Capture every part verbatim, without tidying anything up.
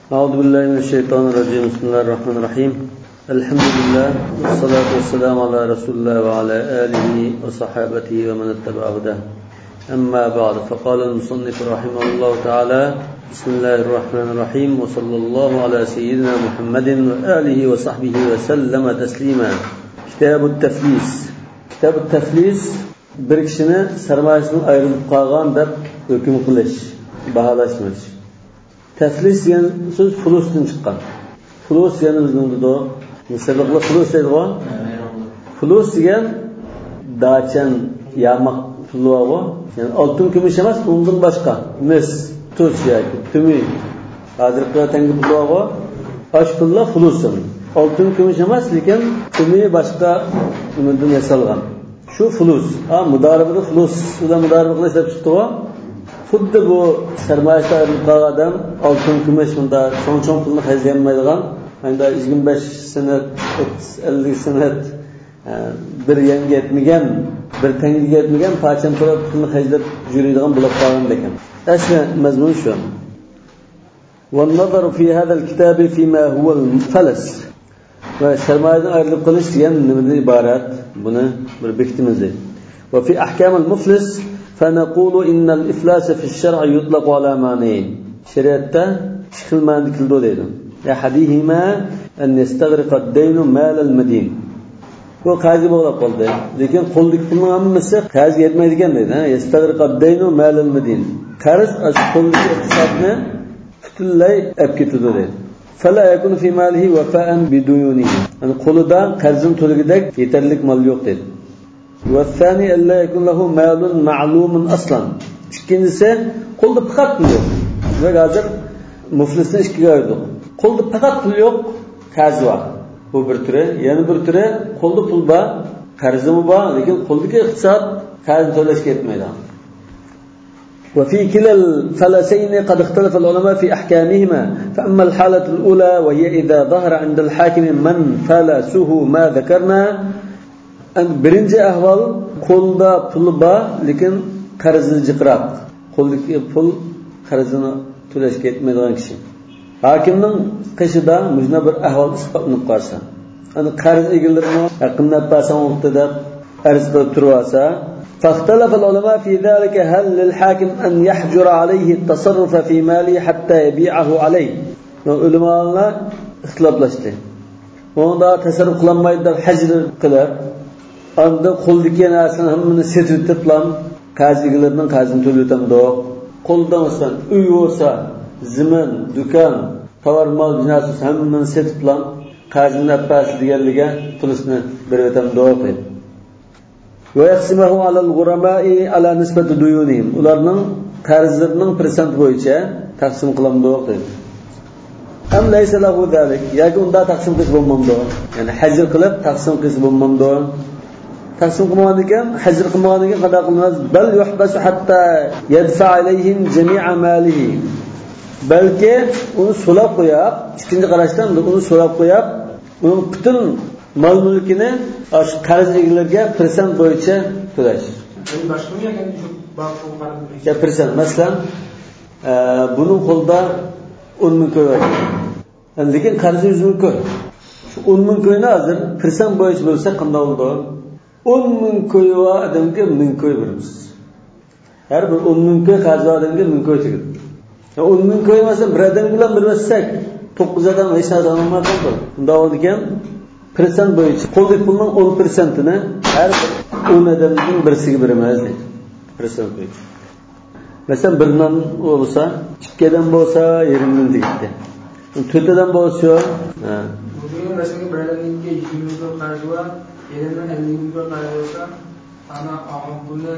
Euzu billahi mineşşeytanirracim. Bismillahirrahmanirrahim. Elhamdülillah ve salatu vesselamu ala Resulillah ve ala alihi ve sahabetihi ve men ittaba'a da. Amma ba'd. Faqala al-musannif rahimahullahu ta'ala. Bismillahirrahmanirrahim ve sallallahu ala seyyidina Muhammedin ve alihi ve sahbihi ve sellem teslima. Kitabut Teflis. Kitabut Teflis bir kishini sarmoyasidan ayrilib qolgan deb hukm qilish, baholashmish. Teflis degan so'z fulusdan chiqqan. Fulus degan bizda musobaqalar fulus deydiku. Fulus degan dachan, yamaq pulvoq, ya'ni oltin kumush emas, undan boshqa, mis, tuz yoki tumi. Hozirgi tangi pulvoq, osh pulla fulus. Oltin kumush emas, lekin tumi boshqa undan yasalgan. Şu fulus. Ha mudaribada fulus bilan mudarib qilish deb chiqdi-ku. Xuddi bu sarmoyasi ayrilib adam oltin kumush bunda cho'ng-cho'ng pulni xajlamaydigan, endi yigirma besh sanat, ellik sanat bir yangi yetmagan, bir tangi yetmagan parchan pulni xajlab yuradigan bo'lib qolgan ekan. Asli mazmun shu. وَالنَّظَرُ فِي هَذَا الْكِتَابِ فِيمَا هُوَ الْفَلَسِ. Ve sermayeden ayrılıp kılış diyen neden ibaret? Bunu bir bektimiz değil. Ve fi ahkamul muflis فَنَقُولُ اِنَّ الْاِفْلَاسَ فِي الشَّرْعِ يُطْلَقُ عَلَى مَانِينَ. Şeriatta çıkılmayan dikildi deydi. يَحَدِيهِمَا اَنْ يَسْتَغْرِقَ الدَّيْنُ مَالَ الْمَد۪ينَ. Bu kazi bağlap kaldı. Lekin qo'ldagi pulning hammasi qarzga yetmaydigan deydi. يَسْتَغْرِقَ الدَّيْنُ مَالَ الْمَد۪ينَ. Qarz qo'ldagi iqtisodni butunlay olib ketadi deydi. فَلَا يَكُنُ فِي مَالِهِ وَفَاءً بِدُيُونِهِ. Yani qo'lida qarzini to'lagidek yetarlik mal yo'q dedi. وَالثَّانِي أَلَّا يَكُنْ لَهُ مَالٌ مَعْلُومٌ أَصْلًا. İkincisi qo'lda faqat pul yo'q. Ve hozir muflisni ikkiga ayirdik. Qo'lda faqat pul yo'q, qarz bor. Bu bir turi, yana bir turi qo'lda pul bor, qarzi bor, lekin qo'ldagi iqtisod qarzni to'lashga yetmaydi. وفي كلا الفلسين قد اختلف العلماء في أحكامهما. فأما الحالة الأولى وهي إذا ظهر عند الحاكم من فلسه ما ذكرنا. Birinci ahval qo'lda pul bor, lekin qarzi jiqroq. Qo'ldagi pul qarzini to'lashga yetmaydigan kishi. Hokimning qishida mujna bir ahvol isbotlanib qolsa, ani qarz egillarini yaqinlab pasonqda deb arz qilib tursa, فاختلف العلماء في ذلك هل للحاكم أن يحجر عليه التصرف في ماله حتى يبيعه عليه. Ulamalar ixtiloflashdi. Onda tasarruf qilmaydi deb hajr qilib, anda qo'ldagi narsani hammani setib teplam, qazilarning qazini to'latamdi. Qo'ldan olsa, uy bo'lsa, zimin, do'kon, tovar mol binosi hammani setiblam, qazini apasi deganliga pulini berib o'tamdi dedi. وَيَقْسِمَهُ عَلَى الْغُرَمَاءِ عَلَى نِسْبَةِ دُيُونِهِمْ. Ularning qarzlarining persent bo'yicha taqsim qilamdi dedi. Am laysa lahu zalik. Yoki unda taqsim qilish bo'lmamdi. Ya'ni hajr qilib taqsim qilish bo'lmamdi. Taqsim qilmagan ekan, hajr qilmagan ekan qada qilmas. Bal yuhbasu hatta yadfa alayhim jami'a malihi. Balki uni so'lab qo'yib, ikkinchi qarashdan uni so'lab qo'yib, uning butun mal mulkini ash qarz egalariga persent bo'yicha to'lash. Boshqa ekan shu baqu qarz. Ya persent, masalan, buning qo'lda o'n ming ko'y bor. Lekin qarzi yuz ming ko'y. Shu o'n ming ko'yni hozir persent bo'yicha bo'lsa qanday bo'ladi? o'n ming ko'y va odamga ming ko'y beramiz. Har bir o'n ming ko'y qarzi odamga ming ko'y tegadi. o'n ming ko'y masalan bir odam bilan birlashsak, to'qqiz odam hech narsa olmaydi. Unda ekan persent bo'yicha qo'ldagi pulning o'n persentini har o'n odamning birisiga beramiz deydi. Persent bo'yicha. Masalan bir non bo'lsa, ikki odam bo'lsa yarim ming tegadi. to'rt odam bo'lsa, ha. Bugün mesela bir adamga yigirma ming so'm qarzi bor, erimdan ellik ming so'm qarzi bo'lsa, ana ahmoq buni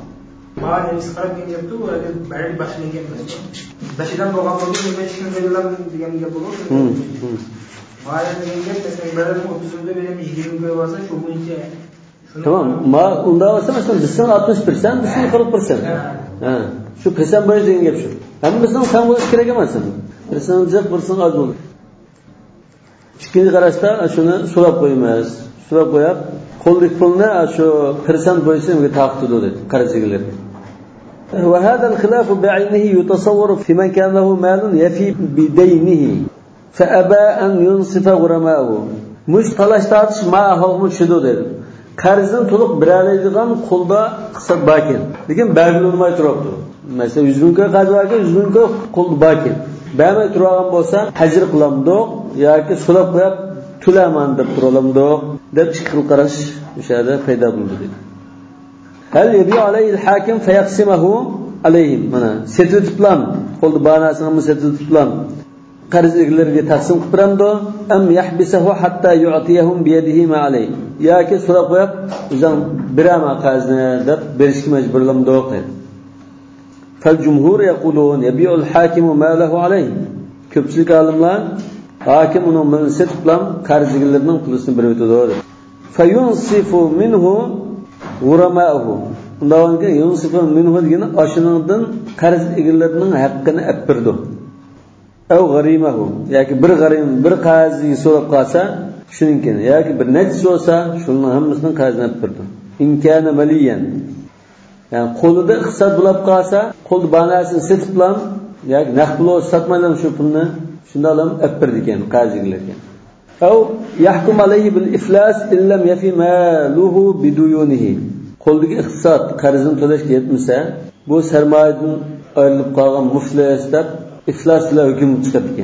ma'lum qarab kelyapti, u yerda bayri boshlagan emas. Bashidan bo'lgan bo'lsa, nima ish qilaman degan gap bo'ladi. Ma'lum degan mesela bir adam o'ttiz mingda beramiz, yigirma ming bo'lsa, shu bo'yicha. Tamam, ma unda bo'lsa masalan bizdan oltmish persent, bizdan qirq persent. Ha, shu persent bo'yicha degan gap shu. Hamma bizdan ham bo'lish kerak emas. Persent jiq bo'lsa oz bo'ladi. Ikkinchi qarashda shuni so'rab qo'yamiz. So'rab qo'yib, qo'ldagi pulni shu persent bo'yicha unga taqdim dedi, qarz egalariga. وهذا الخلاف بعينه يتصور في من كان له مال يفي بدينه فأبى أن ينصف غرماءه مش talash tartish ma ahvolmi shudo dedi qarzini to'liq berolmaydigan qo'lda qisat bor ekan lekin belgilanmay turibdi masalan yuz ming qarz bor ekan yuz ming qo'lda bor ekan bermay turgan bo'lsa hajr qilamdiq yoki so'lab qo'yib to'laman deb turalamdiq deb ikki xil qarash o'sha yerda paydo bo'ldi dedi hal yabi alayhi al-hakim fayaqsimahu alayhim mana setitiplan qo'lda banasini setitiplan qarz egalariga taqsim qilib beramdi am yahbisahu hatta yu'tiyahum bi yadihi ma alayhi yoki so'rab qo'yib o'zim beraman qarzni deb berishga majburlamdi dedi fal jumhur yaqulun yabi'u al-hakim ma lahu alayhi ko'pchilik olimlar hokim uni milsat bilan qarz egalarining pulini berib o'tadi fayunsifu minhu g'urama'uhu undan keyin yunsifu minhu degani ashuningdan qarz egalarining haqqini olib berdi أو غريمه يعني بر غريم بر قاضي سورة قاسا شنو كان يعني بر نجس سوسا شنو هم مثلا قاضي نبردو إن كان مليا يعني قول ده اقتصاد بلاب قاسا قول باناس ست بلام يعني نخبلو ساتمالهم شو بلنا شنو لهم أبرد كان قاضي لكن أو يحكم عليه بالإفلاس إن لم يفي ماله بديونه قول ده اقتصاد قرضن تلاش كيت مثلا بو سرمایه‌دن ayrılıp qalğan muflis deb iflas bilan hukm chiqargan.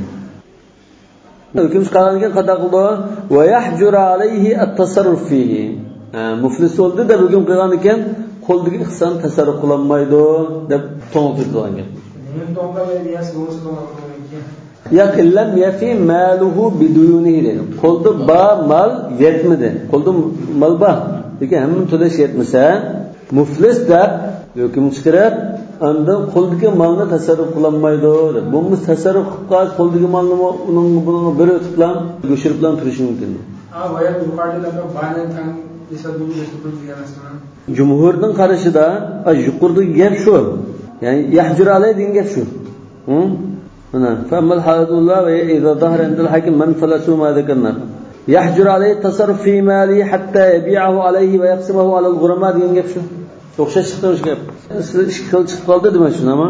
Hukm chiqargan qada qildi va yahjuru alayhi at-tasarruf fihi. Muflis bo'ldi deb hukm qilgan ekan, qo'ldagi ihson tasarruf qilinmaydi deb to'g'rilgan. Men to'g'rilgan bo'lsa to'g'rilgan. Ya illam yafi maluhu biduyunihi. Qo'lda ba mal yetmadi. Qo'lda mal ba. Lekin hamma to'lash yetmasa, muflis deb hukm chiqarib andan qo'ldagi malni tasarruf qilinmaydi deb. Bu tasarruf qilib qo'ldagi malni uning bilan bir o'tib bilan go'shirib bilan turishi mumkin. Ha, bu yer yuqoridaqa banan tan hisobini yashirib deganasizmi? Jumhurning qarashida yuqoridagi gap shu. Ya'ni yahjur alay degan gap shu. Hm? Mana famal haladullah va idza zahara indal hakim man falasu ma dhakarna. Yahjur alay tasarruf fi mali hatta yabi'ahu alayhi va yaqsimahu ala al-ghurama degan gap shu. o'xshash chiqdi gap. Siz ishkal chiqib qoldi dema shunami?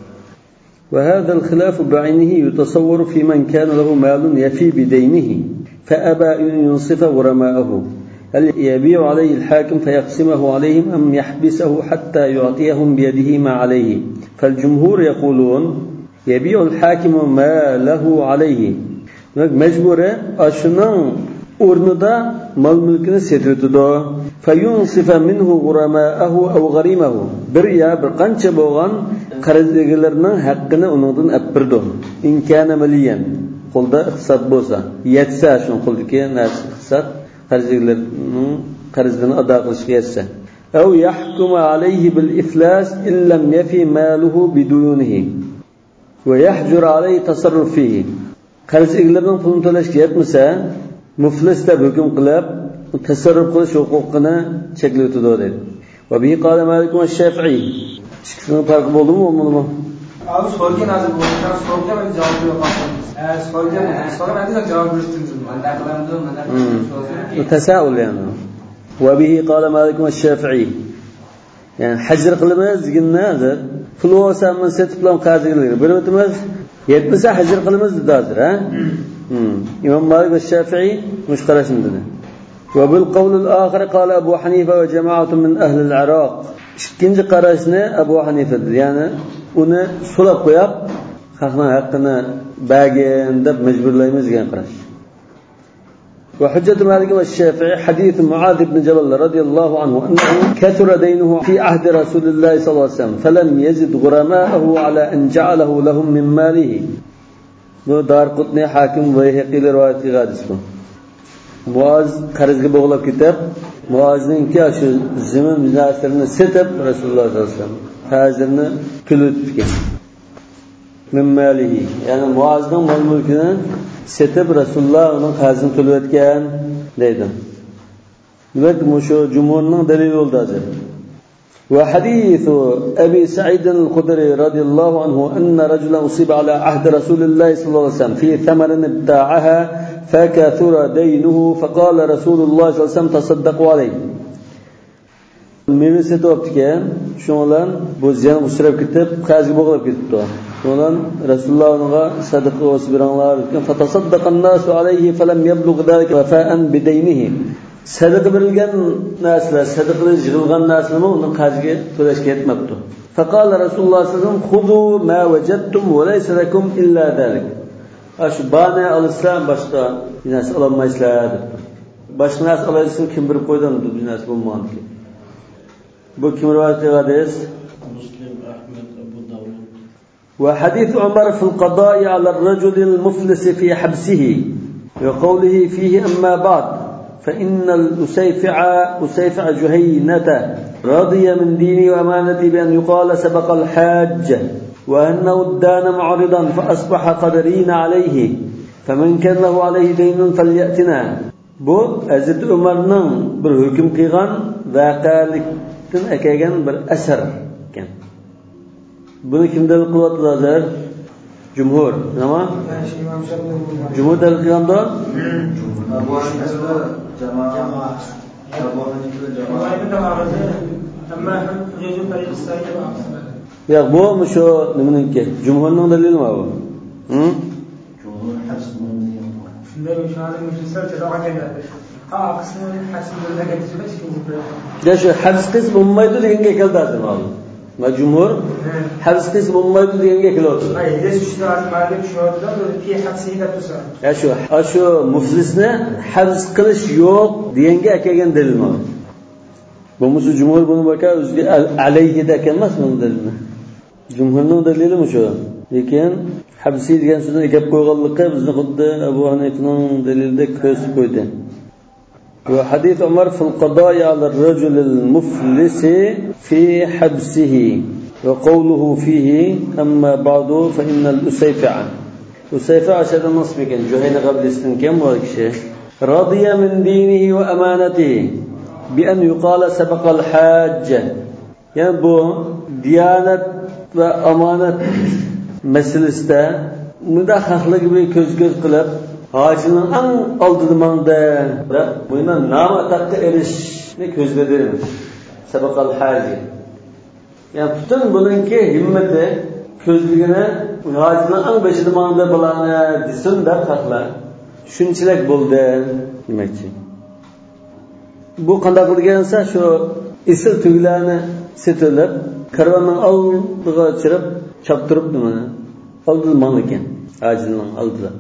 وهذا الخلاف بعينه يتصور في من كان له مال يفي بدينه فأبى أن ينصف غرماءه هل يبيع عليه الحاكم فيقسمه عليهم أم يحبسه حتى يعطيهم بيده ما عليه فالجمهور يقولون يبيع الحاكم ما له عليه مجبور أشنان o'rnida mol mulkini setitdi fayunsifa minhu g'uramaahu aw g'arimahu bir ya bir qancha bo'lgan qarz egalarining haqqini uningdan apirdi in kana maliyan qo'lda iqtisod bo'lsa yetsa shu qo'ldagi narsa iqtisod qarz egalarining qarzini ado qilishga yetsa aw yahkuma alayhi bil iflas in lam yafi maluhu biduyunihi va yahjur alayhi tasarruf fihi qarz egalarining pulini to'lashga yetmasa muflis deb hukm qilib tasarruf qilish huquqini cheklaydi dedi. Va bi qala Malik va Shafi'i. Ishning farqi bo'ldimi bunimi? Abi so'rgan hozir bo'lgan so'rga men javob beraman. Ha, so'rgan, so'rgan javob berishdingiz. Manda qilamdi, manda qilamdi. Tasaul yani. Va bi qala Malik va Shafi'i. Yani hajr qilamiz deganni hozir pul olsamiz setib bilan qazilar. Bir o'timiz yetmasa hajr qilamiz dedi hozir, ha? إمام مالك والشافعي مش قرأش من ذلك وبالقول الآخر قال أبو حنيفة وجماعة من أهل العراق كنج قرأشنا أبو حنيفة يعني أنا صلب قياب خاخنا حقنا باقي اندب مجبور لا يمزجان قرأش وحجة مالك والشافعي حديث معاذ بن جبل رضي الله عنه أنه كثر دينه في عهد رسول الله صلى الله عليه وسلم فلم يزد غرماءه على أن جعله لهم من ماله bu Darqutni hakim Bayhaqi rivoyat qilgan bu. Muoz qarzga bog'lab ketib, Muozninki shu zimin binasirini setib Rasululloh sollallohu alayhi vasallam hozirni kulutgan. Min malihi, ya'ni Muozning mol mulkini setib Rasululloh uning qarzini to'layotgan deydi. Demak, shu jumhurning dalili bo'ldi hozir. وحديث أبي سعيد الخدري رضي الله عنه أن رجلا أصيب على عهد رسول الله صلى الله عليه وسلم في ثمر ابتاعها فكثر دينه فقال رسول الله صلى الله عليه وسلم تصدقوا عليه meva setibdi ekan, shundan bu ziyon uchrab ketib, qazga bo'g'ilib ketibdi. Shundan Rasululloh unga sadaqa olib beranglar degan, fatasaddaqan nasu alayhi falam yablugh zalika wafa'an bidaynihi. Sadaqa berilgan narsalar, sadaqa yig'ilgan narsalarni uning qazga to'lashga yetmabdi. Faqala Rasululloh sallallohu alayhi vasallam khudu ma wajadtum wa laysa lakum illa zalik. Shu bana alsa boshqa narsa ololmaysizlar. Boshqa narsa olaysiz kim bilib qo'ydim deb narsa bo'lmaydi. Bu kim rivoyat qiladi? Muslim, Ahmad, Abu Dawud. Wa hadith Umar fi al-qada'i 'ala ar-rajul al-muflis fi habsihi wa qawlihi fihi amma ba'd fa inna al-usayfi'a usayfi'a juhaynata radiya min dini wa amanati bi an yuqala sabaqa al-hajj wa annahu ad-dana mu'ridan fa asbaha qadirina 'alayhi faman kana lahu 'alayhi daynun falyatina. Bu Hazrat Umarning bir hukm qilgan voqealikdan akagan bir asar ekan. Buni kim dalil qilyapti hozir? Jumhur. Nima? Jumhur dalil qilganda? Abu Hanifada jamoat. Abu Hanifada jamoat. Yo'q, bu shu nimaniki? Jumhurning dalilimi bu? Hm? Jumhur habs shunday o'shaning mushrislar jarohat qiladi. Ha, qismi hasbulga ketishib chiqib. Ya shu habs qism bo'lmaydi deganga keldi hozir. Va jumhur habs qism bo'lmaydi deganga keladi. Ha, endi shular ma'lum shulardan fi habsi deb tursa. Ya shu, shu muflisni habs qilish yo'q deganga kelgan dalilmi? Bu musu jumhur buni baka o'ziga alayhi da emas bu dalilni. Jumhurning dalili shu. Lekin habsi degan so'zni gap qo'yganlikka bizni xuddi Abu Hanifning dalilida ko'rsatib qo'ydi. Wa hadith Umar fil qada'i 'ala ar-rajul al-muflis fi habsihi wa qawluhu fihi amma ba'du fa inna al-usayfi'a usayfi'a shada nasbikan Juhayna qablisidan kim bu kishi radiya min dinihi wa amanatihi bi an yuqala sabaqa al-hajj. Yani bu diyanat va amonat masalasida bunda haqlik bir ko'z-ko'z qilib hojining eng oldida mangda buni na'matga erishishni ko'zladi. Sabaqal haji. Yani butun buningki himmati ko'zligini hojining eng beshida mangda bo'lani desin deb haqlar. Shunchalik bo'ldi demakchi. Bu qanday qilgansa shu isil tuglarni setilib karvonning oldiga chirib chaptiribdi mana. Oldida mang ekan. Hojining oldida.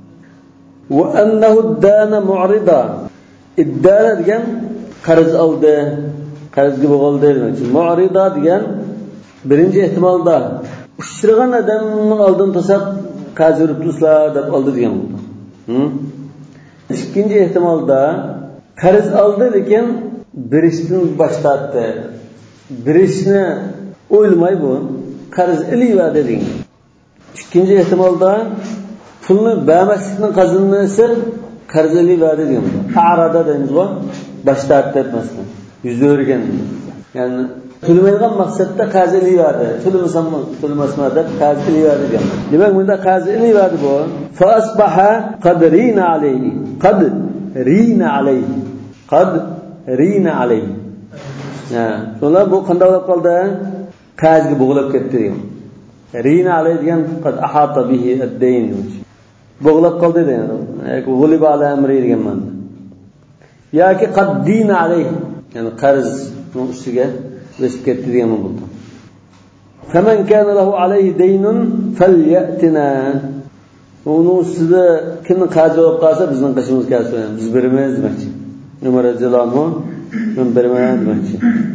Wa annahu ad-dana mu'rida. Ad-dana degan qarz oldi, qarzga bo'ldi demakchi. Mu'rida degan birinchi ehtimolda uchragan odamning oldin tasab qarz urib tuslar deb oldi degan bo'ldi. Hm? Ikkinchi ehtimolda qarz oldi lekin berishdan bosh tortdi. Berishni o'ylamay bu qarz iliva degan. Ikkinchi ehtimolda pulni bermaslikning qazinmasi qarz iliva degan. Arada deymiz-ku, bosh tortdi etmasdan. Yuz o'rgan. Ya'ni to'lamaydigan maqsadda qarz iliva de. To'lamasam to'lamasma deb qarz iliva degan. Demak, bunda qarz iliva bu. Fa asbaha qadrina alayhi. Qad rina alayhi. Qad rina alayhi. Ha, so'nlar bu qanday bo'lib qoldi? Qarzga bo'g'ilib ketdi degan. Rina alayhi degan qad ahata bihi ad-dayn. Bo'g'ilib qoldi degan. G'ulib ala amri degan ma'noda. Yoki qad dina alayhi, ya'ni qarzning ustiga o'sib ketdi degan bo'ldi. Faman kana lahu alayhi daynun falyatina. Uni ustida kimni qarzi bo'lib qolsa bizning qishimiz kelsin. Biz bermaymiz demakchi. Umar radhiyallohu anhu men bermayman demakchi.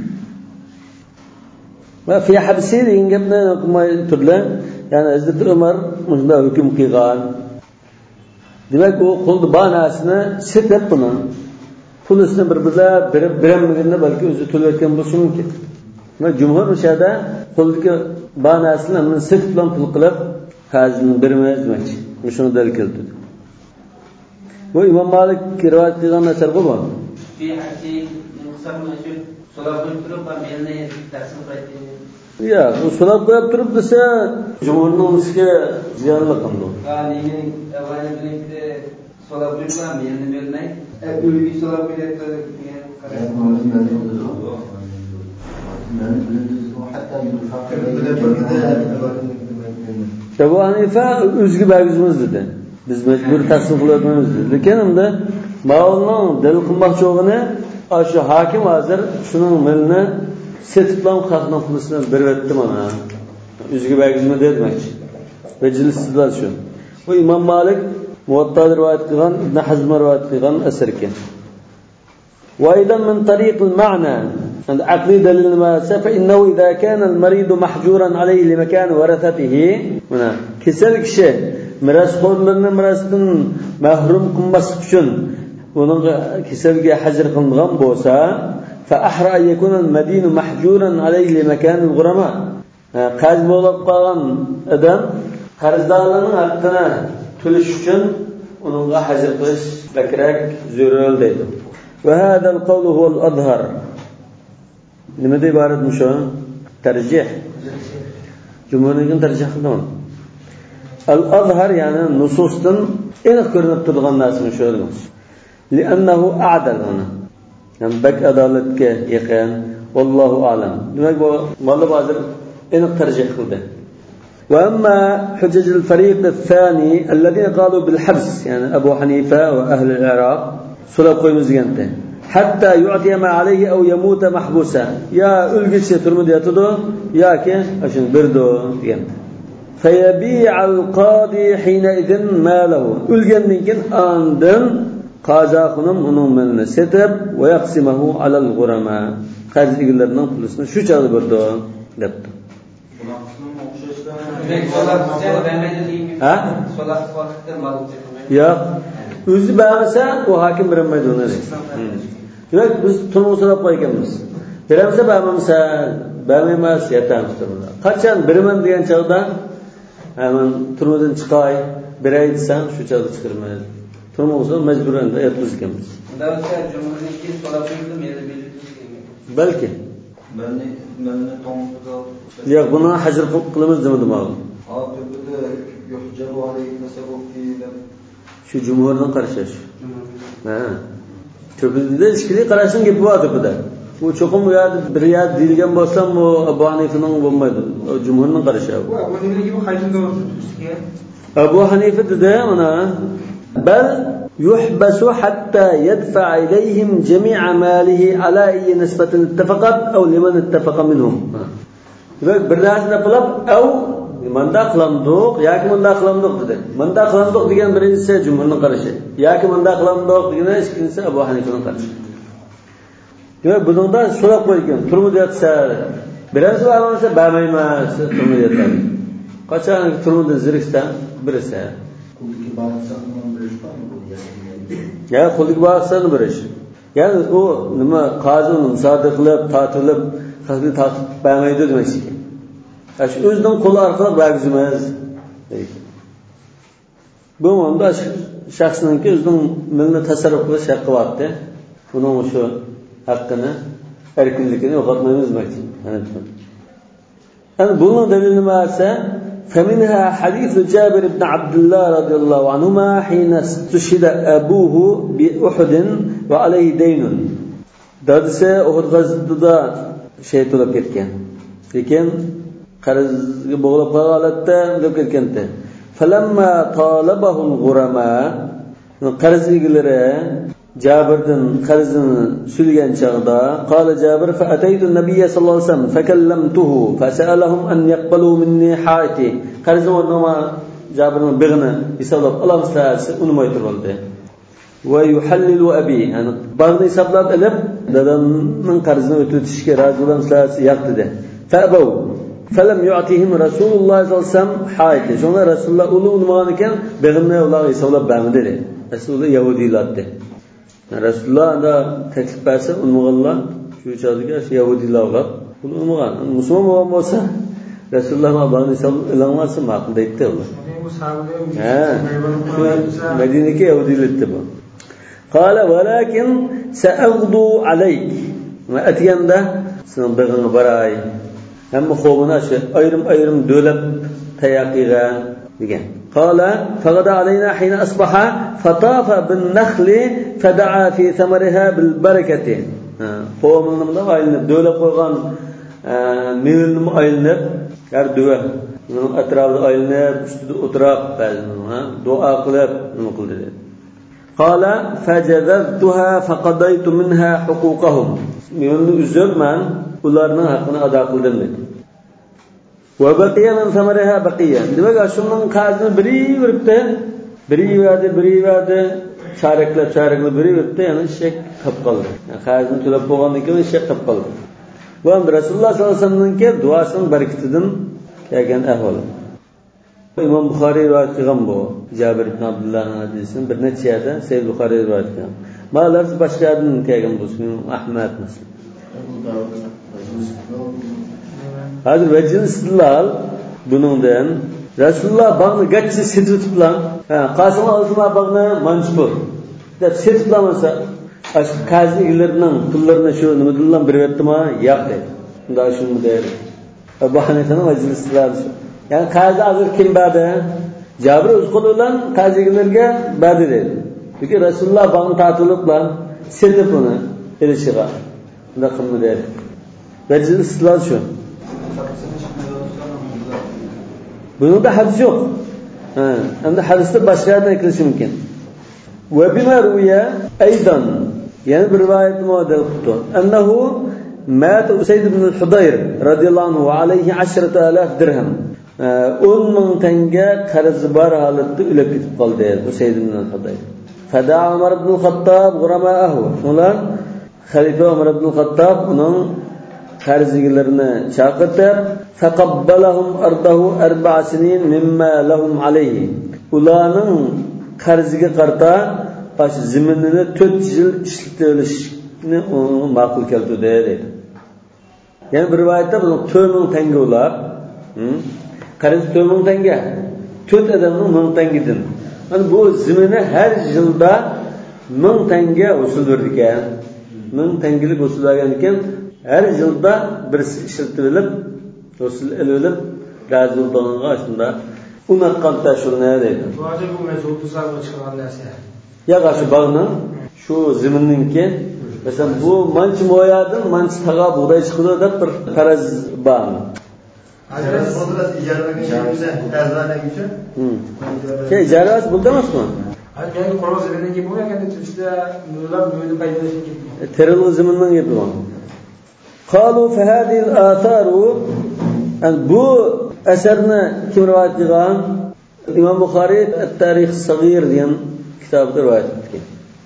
Va fi habsi degan gapni o'qimay turlar. Ya'ni Hazrat Umar shunday hukm qilgan. Demak, u qulni banasini setib buni pulini bir-birlar berib bermaganda balki o'zi to'layotgan bo'lishi mumkin. Va jumhur o'shada quldagi banasini uni setib bilan pul qilib qarzini bermaymiz demakchi. Shuni dalil keltirdi. Bu Imom Malik rivoyat qilgan narsa bu. Fi hadisi musamma shu so'lab turib va belni taqsim qildi. Ya, u so'lab qo'yib turib desa, jumhurning ustiga ziyonli qildi. Qanining avvallikda so'lab qo'ygan belni bermay, o'yga so'lab qo'yadi degan qaror. Ebu Hanife o'zga bag'izimiz dedi. Biz mecbur tasdiq qilamiz dedi. Lekin unda ma'lumot dalil qilmoqchi o'g'ini shu hokim hozir shuning milni setiblam xalqning pulisini beribdi mana. O'zga bag'izmi demoqchi. Vecilsizlar shu. Bu İmam Malik Muvatta'da rivoyat qilgan, Ibn Hazm rivoyat qilgan asar ekan. وأيضا من طريق المعنى عند عقلي دليل ما فإنه إذا كان المريض محجورا عليه لمكان ورثته هنا كسل كشي ميراث خورلرنى ميراثتن محروم قılmaslik uchun uning kasalga hajr qilingan bo'lsa فأحرى أن يكون المدين محجورا عليه لمكان الغرماء qarz bo'lib qolgan odam qarzdorlarning haqqini to'lash uchun uningga hajr qilish kerak zarur deydi. وهذا القول هو الأظهر. لماذا عبارة مشو ترجيح جمهورين ترجيح قلنا الأظهر يعني نصوصا إن كرنا بتلغى الناس مشو لأنه أعدل هنا يعني بك أدالتك يقين والله أعلم لماذا والله بعضر إن ترجيح قلنا. وأما حجج الفريق الثاني الذين قالوا بالحبس يعني أبو حنيفة وأهل العراق so'rab qo'ymiz deganda hatta yu'tiya ma alayhi aw yamuta mahbusa ya ulgicha turmadi yotidi yoki ashuni birdo deganda fayabi'al qadi hina idin malahu ulgandan keyin andin qazoxunim uning milni setib va yaqsimahu alal g'urama qarzdorlarning pulisini shu chog'da birdo debdi. Ha? Yo'q. O'zi bermasa u hokim bermaydi uni. Demak biz turmush so'rab qo'yganmiz. Beramsa bermamsa, bermaymiz yatamiz turmushda. Qachon beraman degan chog'da men turmushdan chiqay, beray desam shu chog'da chiqirmaydi. Turmushda majburan yatqizganmiz. Unda o'sha jumhurniki so'rab qo'ydi, meni berib. Balki. Meni meni to'ng'izda. Yo'q, buni hajr qilamiz dedim men. Hozir bu yuhjabu alayhi tasawwufi shu jumhurning qarashi. Ha. Ko'pida ishkili qarashning gapi bor debda. Bu cho'qim u yerda bir yat deyilgan bo'lsam, bu Abu Hanifaning bo'lmaydi. Jumhurning qarashi. Bu Abu Hanifaning bu qaysi to'g'risi? Abu Hanifa dedi mana bal yuhbasu hatta yadfa ilayhim jami'a malihi ala ayyi nisbatin ittafaqat aw liman ittafaqa minhum. Demak bir narsani qilib aw manda qilamdiq yoki manda qilamdiq dedi. Manda qilamdiq degan birinchisi jumhurning qarashi. Yoki manda qilamdiq degan ikkinchisi Abu Hanifaning qarashi. Demak buningda so'rab qo'ygan, turmudi yotsa, birasi bo'lmasa bermaymiz, turmudi yotadi. Qachon turmudidan ziriksan, birisi. Qulga bag'atsan birish bormi? Ya qulga bag'atsan birish. Ya'ni u nima qozini musodara qilib, tortilib, qazini tortib bermaydi demoqchi. Shu o'zining qo'li orqali bag'izimiz deydi. Bu onda shaxsninki o'zining milni tasarruf qilish haqqi borda. Buning shu haqqini, erkinligini yo'qotmaymiz demoqchi. Ana bunning dalili nima esa? فمنها حديث جابر بن عبد الله رضي الله عنهما حين استشهد أبوه بأحد وعليه دين. Dadisi Uhud g'azotida shahid bo'lib ketgan. Lekin qarzga bog'lab qolgan holatda o'lib ketganda. Falamma talabahu al-ghurama qarz egalari Jabirdan qarzini sülgan chaqda qala Jabir fa ataytu an-nabiy sallallohu alayhi wasallam fakallamtuhu fasalahum an yaqbalu minni haati qarzni o'rnama Jabirning big'ini hisoblab olamsizlar unmay turibdi. Va yuhallilu abi yani bag'ni hisoblab olib dadamning qarzini o'tishga rozi bo'lamsizlar yo'q dedi. Fa'baw falam yu'tihim Rasululloh sallallohu alayhi vasallam haati. Shunga Rasululloh uni unmagan ekan big'ini ularga hisoblab bermadi dedi. Rasululloh yahudiylardi. Rasululloh anda taklif bersa unmaganlar shu chog'da shu yahudiylarga uni unmagan musulmon bo'lsa Rasululloh mabani ilonmasa ma'qul deydi ular. Bu sahabalar ha Madinaga yahudiylikda bu. Qala walakin sa'ghdu alayk. Va atganda sen big'ini baray. Hamma xo'bini shu ayrim-ayrim do'lab tayaqiga degan. قال فغدا علينا حين أصبح فطاف بالنخل فدعا في ثمرها بالبركة. قوم من الله إن الدولة قوان Mevlini aylanib, har duva uning atrofida aylanib, ustida o'tirib, duo qilib nima qildi dedi. Qala fajazatuha faqadaytu minha huquqahum. Mevlini uzib men ularning haqqini ado qildim dedi. Va baqiya min samariha baqiya. Demak, shundan qarzini biri veribdi, biri verdi, biri verdi, charaklab, charaklab biri veribdi, yana shek qilib qoldi. Qarzini to'lab bo'lgandan keyin shek qilib qoldi. Bu ham Rasululloh sollallohu alayhi vasallamning duosining barakatidan kelgan ahvol. İmam Buxoriy rivoyat qilgan bu Jabir ibn Abdullohning hadisini bir necha yerda Sahih Buxoriy rivoyat qilgan. Ma'lumlar boshqadan kelgan bo'lsin, Ahmad masalan. Hozir vajil istilal buningdan Rasululloh bag'ni gachchi setiblar. Ha, Qosim olma bag'ni manchbur. Deb setiblamasa, ash qazilarning pullarini shu nima bilan beribdimi? Yo'q dedi. Unda shuni deydi. Bu hanifani vajil istilal shu. Yani qazi azir kim badi? Jabir o'z qo'li bilan qazilarga badi dedi. Çünkü Rasululloh bag'ni tatulib bilan setib uni elishiga. Unda qildi dedi. Vajil istilal shu. Bunun da hadis yok. Ha, hem de hadiste başka yerden ekleşi mümkün. Ve bima ruya aydan, yani bir rivayet muadil tuttu. Ennehu mâte Usayd ibn al-Hudayr radiyallahu anhu aleyhi aşrata alaf dirhem. on bin tenge qarzi bar holatda o'lib ketib qoldi Usayd ibn al-Hudayr. Fada Umar ibn al-Khattab g'urama'ahu. Ular xalifa Umar ibn al-Khattab uning qarzigilarini chaqirib, faqabbalahum ardahu arba'a sinin mimma lahum alayhi. Ularning qarziga qarta baş ziminini to'rt yil ishlatishni ma'qul keltirdi dedi. Yani bir rivoyatda bu to'rt ming tanga ular, qarz to'rt ming tanga, to'rt odamning ming tangadan. Mana bu zimini har yilda ming tanga usul berdi ekan. ming tangalik usul bergan ekan. Her yılda birisi işletilip, usul elilip, gazi olduğunca aslında unutkan taşırı ne deydi? Bu acaba bu mevzudu sahibi çıkan neyse? Ya karşı bağının, şu zimininki, mesela bu manç moyadın, manç tağa buğday çıkıyor da bir karaz bağının. Hazreti Bodrat icarına geçtiğimizde erzane geçiyor. Şey, icarı buldunuz mu? Hayır, yani koruma zeminin gibi bu ya, kendi Türkçe'de mühürler, mühürlü paydaşın gibi. Terörlü ziminin gibi bu. قالوا فهذه الآثار yani bu eserini kim rivayet qilgan? İmam Buxoriy at-Tarix as-Saghir degan kitobda rivayet etgan.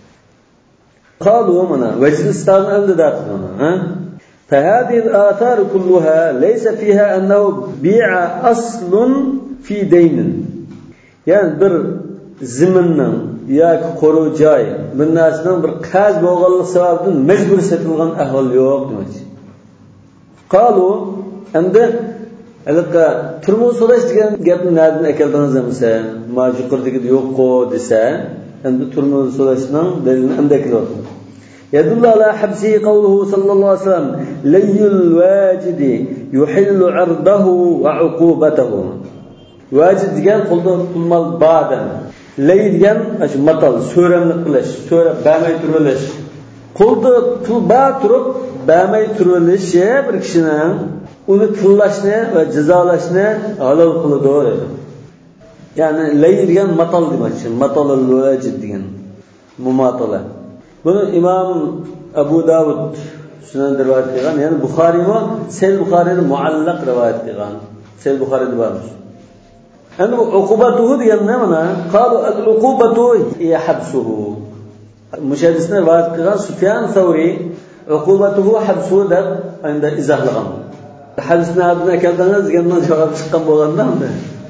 قالوا mana vajlistan al-dadat mana. فهذه الآثار كلها ليس فيها أنه بيع أصل في دين. Yani bir ziminning yoki qo'ru joy bir narsaning bir qarz bo'lganlik sababidan majbur sotilgan ahvol yo'q demoqchi. Qalu endi alqa turmush so'rash degan gapni nerdan akeldingiz demsa, majburligi yo'q-ku desa, endi turmush so'rashning dalilini endi keladi. Yadullu ala habsi qawluhu sallallohu alayhi vasallam layyul wajidi yuhillu 'irdahu wa 'uqubatahu. Vajid degan qo'lda pulmal badan. Lay degan shu matal, so'ramni qilish, so'rab bamay turilish. Qo'lda pul ba turib bamay turilishi bir kishining uni tillashni va jazolashni halol qiladi. Ya'ni lay degan matal demoqchi, matalul wajid degan mumatala. Buni Imom Abu Davud sunan rivoyat qilgan, ya'ni Buxoriy va Sahih Buxoriyni muallaq rivoyat qilgan. Sahih Buxoriyda bor. Endi bu uqubatuhu deganna mana qalu al-uqubatu hiya habsuhu. Mushadisni rivoyat qilgan Sufyan Thawri uqubatuhu habsuhu deb endi izohlagan. Hadisni adına keldangiz degandan javob chiqqan bo'lganda unda.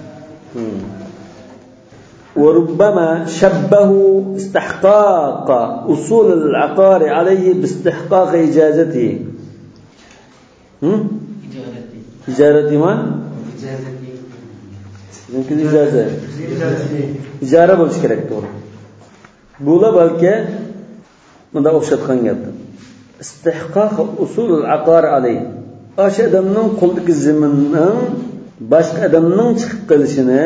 وربما شبهوا استحقاق أصول العقار عليه باستحقاق إجازته. إجارتي ما؟ Mümkün icazə. İcarə buluş kerekdir onu. Bula belki bunda oxşatqan gəldi. İstihqaq usulul aqar aley. Aş adamның qo'ldagi ziminning boshqa adamning chiqib qilishini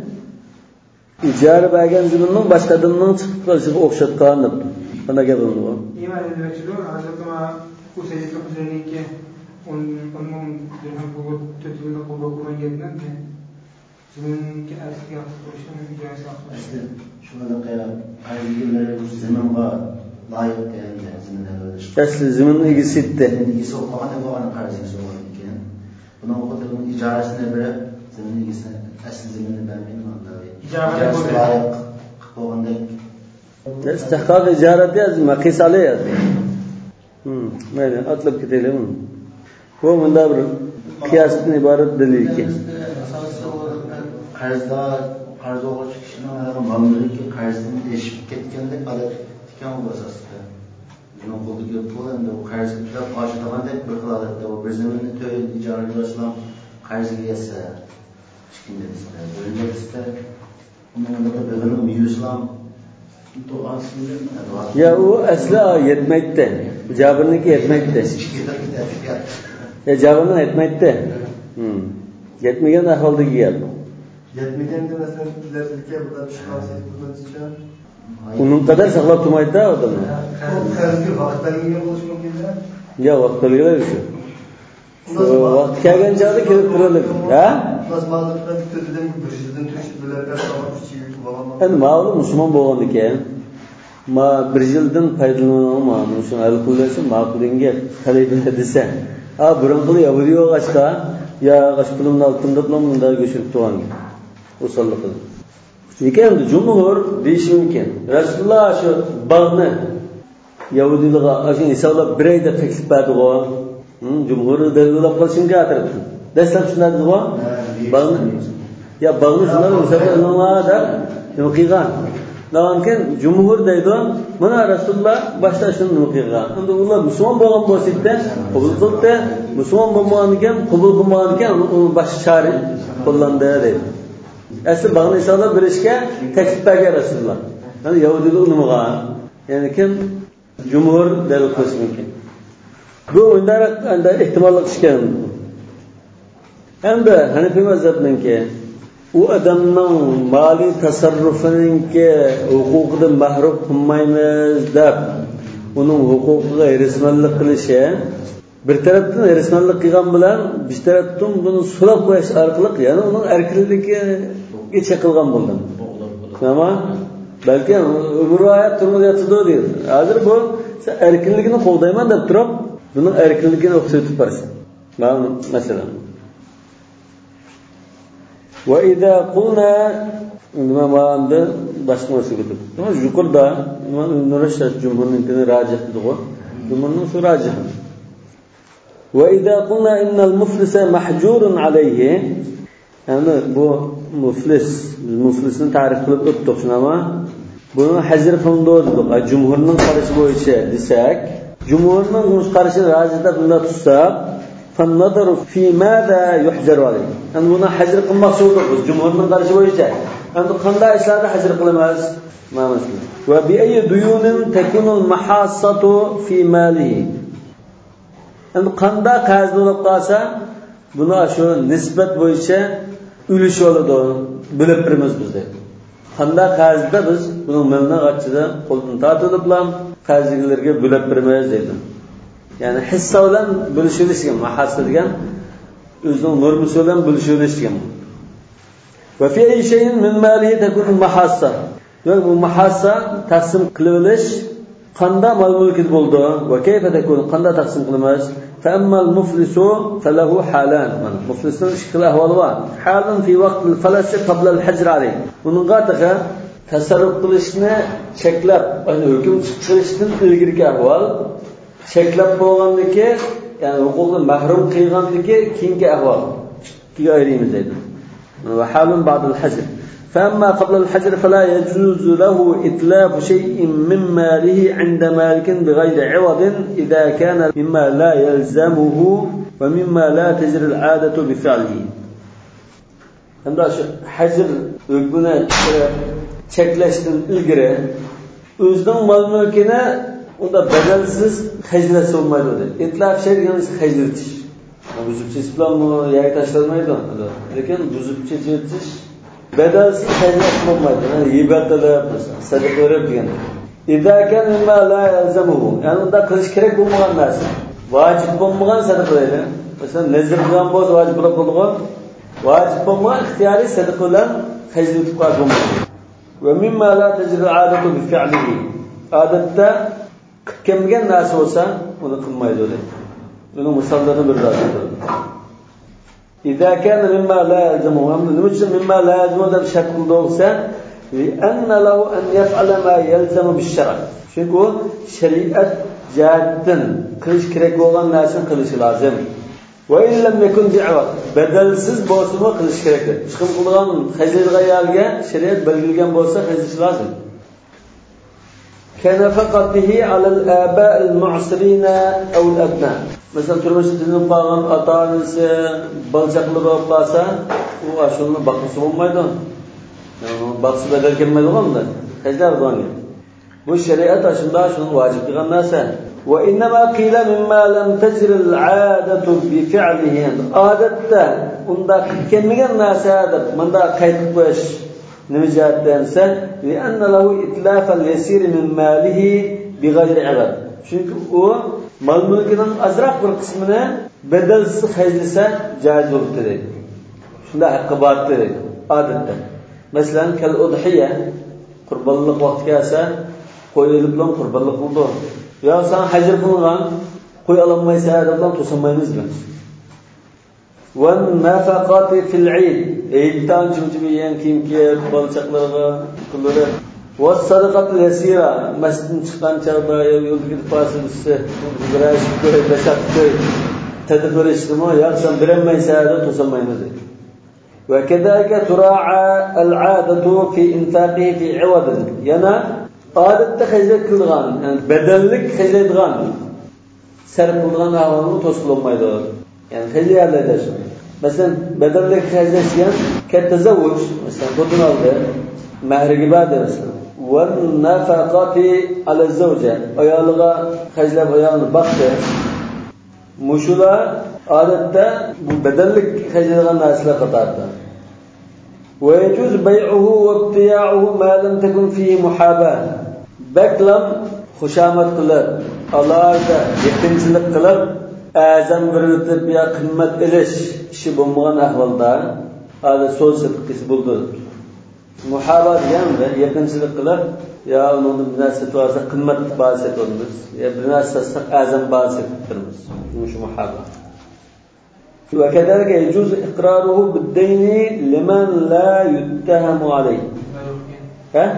ijara bergan ziminning boshqa adamning chiqib qilishiga o'xshatgan deb. Buna gap bo'ldi. İman edilmekçidir. Hazreti Usayd ibn Hudayr'ninki on on dirham bu tütünü kullanma yerine ziminki asli yapışını icazı asli şuna da qayrab ayrıgilere bu ziminga layık deyildi ziminler asli zimin ilgisiydi ilgisi olmagan bo'lgan qarzisi bor ekan buni o'qitib ijazasini berib zimin ilgisini asli ziminni bermaydi mandavi ijazasi layık bo'lgandek istihqaq ijarati azma qisali yazdi hmm mayli atlab ketelim bu bunda bir qiyosdan iborat dalil ekan qarzda qarz oluvchi kishining mamlaki qarzdan eshib ketganda alat tikan bo'lsa buni qo'lga pul endi u qarzni to'lab ochdigandek bir xil odatda u bir zamonda to'y ijara qilsam qarzga yesa chiqindi desda birinchi desda unda da beg'ini miyuslam ya u asli yetmaydi jabirniki yetmaydi ya jabirni yetmaydi hmm yetmagan ahvoldagi gap yetmaganda masalan sizlarga bular chiqarsiz bundan uning qadar saqlab turmaydi odamlar qarzga vaqtlangan bo'lishi mumkin-da ya vaqt kelgan shu vaqt kelgan joyda kelib turadi ha endi ma'lum musulmon bo'lgandan keyin ma bir yildan foydalanolmayman shuni hal qilsa ma'qulinga talabini desa a burunqili yahudiy o'g'achda ya g'ash pulimni oldim deb nomda go'shirib turgan usullik qilib lekin jumhur deyishi mumkin rasululloh shu bog'ni yahudiylarga shu hisoblab bir oyda taklif berdi-ku jumhur dalilab qilishimga atiribdi dastlab shunday dedi-ku bog'ni ya bog'ni shunday hisoblab deb nima qilgan lekin jumhur deydi mana rasululloh boshda shuni nima qilgan endi ular musulmon bo'lgan bo'lsa-da qabul qildi musulmon bo'lmagan ekan qabul qilmagan ekan uni boshqa shari qo'llandi deydi asli bog'ni hisoblab berishga taklif bergan rasululloh endi yahudiylar nima ya'ni kim jumhur dalil qilishi mumkin bu undaroq endi ehtimolli ishgan endi hanafiy mazhabniki u odamning moliy tasarrufininki huquqidan mahrum qilmaymiz deb uning huquqiga erishmanlik qilishi bir tarafdan erishmanlik qilgan bilan bir tarafdan buni sulab qo'yish orqali ya'ni uning erkinligiga chaqilgan bo'ldi nima balki umrvoyat turmush yotdi deydi hozir bu erkinligini qo'llayman deb turib buning erkinligini o'xshatib borsin ma'lum masalan va idza qulna nima ma'anda boshqa narsa ketib nima yuqorida nima nurashat jumhurning rajih dedi-ku jumhurning shu rajih va idza qulna innal muflisa mahjurun alayhi yani bu muflis muflisni ta'rif qilib o'tdik shunama buni hajr qilindi dedik jumhurning qarashi bo'yicha desak jumhurning qarashini rajihda bunda tutsak فالنظر في ماذا يحجر عليه أن هنا حجر مقصود الجمهور من قال شوية جاء أن قندا إسلام حجر قلماز ما مثله وبأي ديون تكون المحاصة في ماله أن قندا قازل القاسة بنا شو نسبة بويشة ülüş oldu bilip birimiz bizde qanda qazda biz buni milni g'achida qo'ldan tortiliblam qazigilarga bilib birimiz dedi ya'ni hissa bilan bo'lishilish degan mahassa degan o'zining normasi bilan bo'lishilish degan va fi shay'in min malihi takun mahassa yo'q bu mahassa taqsim qilinish qanda mol mulki bo'ldi va kayfa takun qanda taqsim qilamiz fa ammal muflisu falahu halan muflisning ikki ahvoli bor halun fi vaqt al-falas qabla al-hajr alayh uning qataqa tasarruf qilishni cheklab ya'ni hukm chiqarishdan ilgirki ahvol cheklab bo'lganligi ya'ni huquqdan mahrum qilganligi keyingi ahvol ikkiga ayiramiz deydi va halun ba'd al-hajr فأما قبل الحجر فلا يجوز له إتلاف شيء من ماله عند مالك بغير عوض إذا كان مما لا يلزمه ومما لا تجري العادة بفعله عند حجر hükmüne çekleştin ilgiri özünün mal mülkine onda bedelsiz hecresi olmaydı dedi. İtlaf şey diyemiz hecretiş. Buzupçı İslam mı yayı taşlanmaydı. Lakin buzupçı cihetiş bedelsiz hecreti olmaydı. Yani yibertede yapmışsın. Sadaka öğrep diyen. İdâken mimâ lâ yelzemuhu. Yani onda kılıç gerek bulmayan dersin. vacib bo'lmagan sadaqalar. Masalan, nazr bilan bo'lsa vacib bo'lib qolgan. Vacib bo'lmagan ixtiyoriy sadaqalar hajj etib qolgan. Va mimma la tajri al'adatu bi fi'lihi. Odatda qilgan narsa bo'lsa, uni qilmaydi ular. Uning misollarini bir darajada. إذا كان مما لا يلزمه نمشي مما لا يلزمه ده بشرط دوسة لأن له أن يفعل ما يلزم بالشرع شنو شريعة جادًا كلش كريك وغن ناسن كلش لازم وإن لم يكن بعوض بدل سز بوسمه كلش كريك شخم قلقان خزير غيالجا شريعة بلجيجان بوسة خزيش لازم كنفقته على الآباء المعصرين أو الأبناء مثلا turmush tinib qolgan ota-onasi balchaqli bo'lib qolsa, u ashuni baqisi bo'lmaydi. Baqisi badal kelmaydi-da. Hajlar qilgan. Bu shariat ashunda shuni vojib qilgan narsa. Va innama qila mimma lam tajri al-'adatu bi fi'lihi. Odatda unda qilmagan narsa deb menda qayd qo'yish nima jihatdansa, li anna lahu itlaf al-yasir min malihi bi ghayri 'adad. Chunki u mal mulkining azroq bir qismini bedelsiz hajlasa joiz bo'lib turadi. Shunda haqqi bor turadi odatda. Masalan, kal udhiya qurbonlik vaqti kelsa, qo'yilib bilan qurbonlik qildi. Yo sen hajr qilgan, qo'y olmaysan deb bilan to'samaymiz biz. Va nafaqati fil 'id. Eiddan chimchimiyan kiyim-kiyib balchaqlarga qilib والصدقة اليسيرة مسجد çıkan çağda yolda fasılsı biraz böyle beşaktı tedbir işlemi yarsan bilemeyse de tosamayınız. Ve kedâke tura'a el-'âdatu fi infâqihi fi 'iwad. Yana adette hacret kılgan, yani bedellik hacretgan sarf kılgan ahvalını toslanmaydı. Yani hacretler eder. Mesela bedellik hacretken ketezavvuç mesela kodun aldı. Mehri gibi de mesela. والنفقة على الزوجة ayağlığa haclab ayağını baktı. Muşula adette bu bedellik haclagan narsalar qatarda. Ve yecuz bey'uhu ve ibtiya'uhu ma lam takun fihi muhabah. Beklam xushamat qilib, Allah'a yetinchilik qilib, azam bir o'tib ya qimmat ilish ishi bo'lmagan ahvolda hali so'z sidqisi bo'ldi. Muhaba deganlar yaqinchilik qilib, yo uni bir narsa tursa qimmat ba'zi qilamiz, yo bir narsa azam ba'zi qilamiz. Shu muhaba. Va kadalika yajuz iqraruhu bid-dayn liman la yuttahamu alayh. Ha?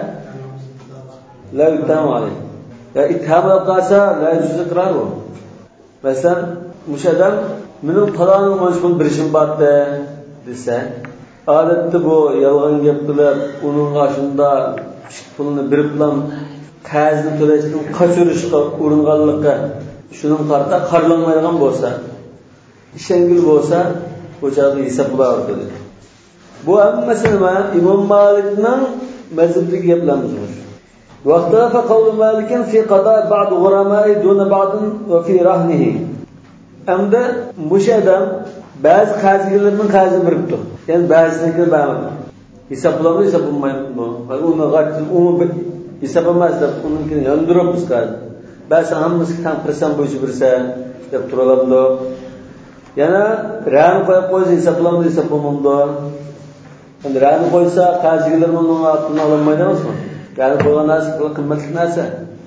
La yuttahamu alayh. Ya itham qasa la yajuz iqraruhu. Masalan, mushadam mening falonning mashg'ul bir ishim borda desa, odatda bu yolg'on gap qilib, uning qoshida pulni berib bilan qazni to'lashdan qochirishga uringanlikka shuning qarta qarlanmaydigan bo'lsa, ishengil bo'lsa, o'chaqda hisoblanadi. Bu hammasi nima? Imom Malikning mazhabiga gaplarimiz. Vaqtida qavli Malikning fi qada ba'd g'urama'i duna ba'din va fi rahnihi. Hamda mushadam ba'zi qazilarning qazi biribdi. Yani bazıları ben hesaplamıyor hesaplanmaydı. Onu gayet onu hesaplamazdı. Onunkini yandırıp çıkardı. Bazı hamımız tam persen boyucu birse yap duralımdı. Yani ram koyup koysa hesaplamıyor hesaplamamdı. Yani ram koysa kazilerin onun altına alamaydı mı? Yani koyan nasıl kıymetli nasıl?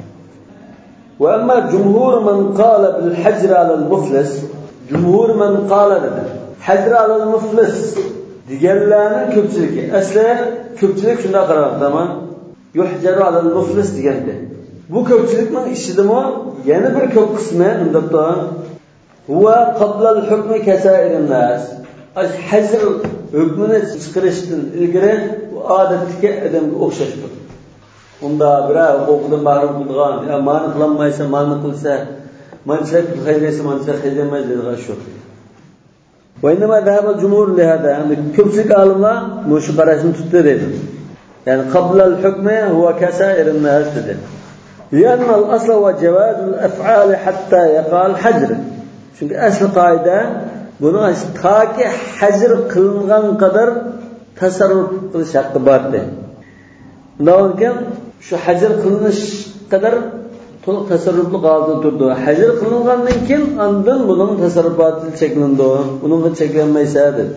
Ve ama cumhur men qala bil hacr ala al muflis. Cumhur men qala dedi. Hacr ala al muflis. Diğerlerinin köpçülüğü. Aslen köpçülük şunda qaramoqda, tamam. Yuhjaru alal muflis deganda. Bu köpçülükning ishidimi yana bir ko'p qismi undaqda huwa qabla al-hukmi kasairin nas. Al-hajr hukmini chiqarishdan ilgari odatdagi odamga o'xshashdir. Unda birov huquqidan mahrum qilgan, ya ma'ni qilmaysa, ma'ni qilsa, manchilik xayrisi, manchilik xayrimaydi degan shu. وإنما ذهب الجمهور لهذا يعني كبسك علماء مش قراشن تتريد يعني قبل الحكم هو كسائر الناس تدين لأن الأصل هو جواز الأفعال حتى يقال حجر çünkü asl qoida buni toki hajr qilingan qadar tasarruf qilish haqqi bor edi. Lekin shu hajr qilinish qadar to'liq tasarrufli holatda turdi. Hajr qilingandan keyin ondan buning tasarrufati cheklandi. Buningga cheklanmaysa dedi.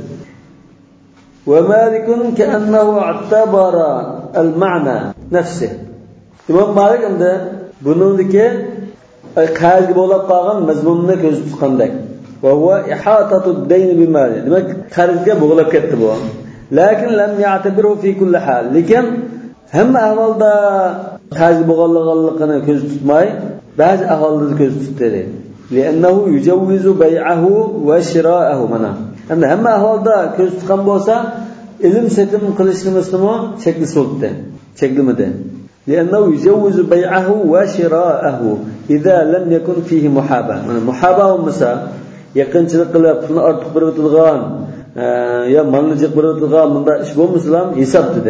Wa malikun ka'annahu i'tabara al-ma'na nafsi. Imom Malik endi buningdagi qarz bo'lib qolgan mazmunni ko'z tutgandek. Va huwa ihatatu ad-dayn bi mali. Demak, qarzga bog'lab ketdi bu. Lakin lam ya'tabiru fi kulli hal. Lekin hamma ahvolda qarz bo'lganligini ko'z tutmay, ba'zi ahvolda ko'z tutdi. Li'annahu yujawwizu bay'ahu wa shira'ahu mana. Endi hamma ahvolda ko'z tutgan bo'lsa, ilm setim qilishni muslimo chekli sultdi. Cheklimidi. لأنه يجوز بيعه وشراءه إذا لم يكن فيه محابة. يعني محابة مثلا يقينچilik qilib pulni ortiq berib o'tilgan yo molni jiq berib o'tilgan bunda ish bo'lmasam hisob dedi.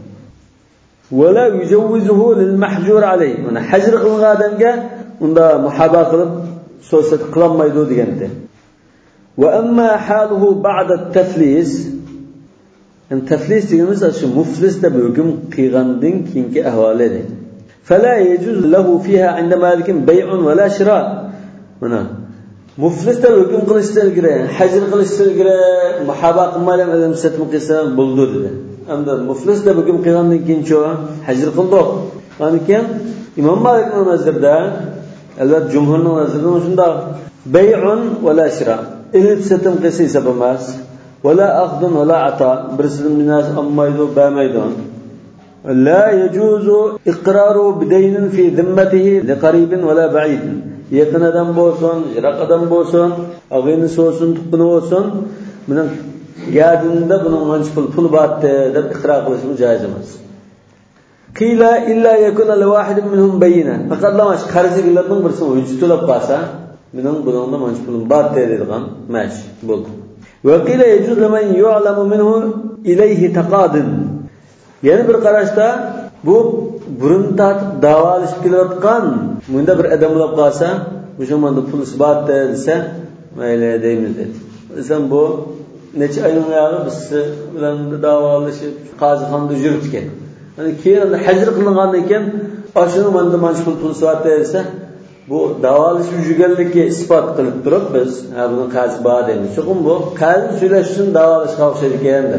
Wala yujawwizuhu lil mahjur alayh. Mana hajr qilingan odamga unda muhaba qilib so'zsat qilolmaydi degandi. Wa amma haluhu ba'da at-taflis. Yani taflis deganimiz shu muflisda hukm qilgandan keyingi ahvoli edi. Fala yajuz lahu fiha 'inda malikin bay'un wala shira. Mana muflisda hukm qilishdan ilgari, hajr qilishdan ilgari muhaba qilmagan odam satm qilsa bo'ldi dedi. Endi muflisda hukm qilgandan keyin-chi hajr qildik. Ya'ni keyin Imom Malikning nazarida, albatta jumhurning nazarida shunda bay'un wala shira. Ilib satm qilsa hisob emas. ولا أخذ ولا عطاء برسل من الناس أميدو باميدون لا يجوز إقراره بدين في ذمته لقريب ولا بعيد يقن أدم بوسون يرق أدم بوسون أغين سوسون تقن بوسون من يادن ده بنو منش فل فل بات ده إقرار قلسم جائز مس قيل إلا يكون لواحد منهم بينا فقد لا مش خارجي قلتهم برسم وجدت لبقاسا منهم بنو منش فل بات تيريدغان ماشي بود وقيل يجوز لمن يعلم منه إليه تقاد. Yani bir qarashda bu burun tatib davolashib kelayotgan bunda bir odam bo'lib qolsa, o'sha menda pul isbot desa, mayli deymiz dedi. Sen bu necha oyning oyog'i biz bilan davolashib qozixonda yuribdi. Yani keyin hajr qilingandan keyin ashuni menda mana shu pul isbot desa, bu davolashib yurganlikka isbot qilib turib biz ha buni qazi bor deymiz. Chunki bu qazi so'lash uchun davolashga o'xshaydi ekanda.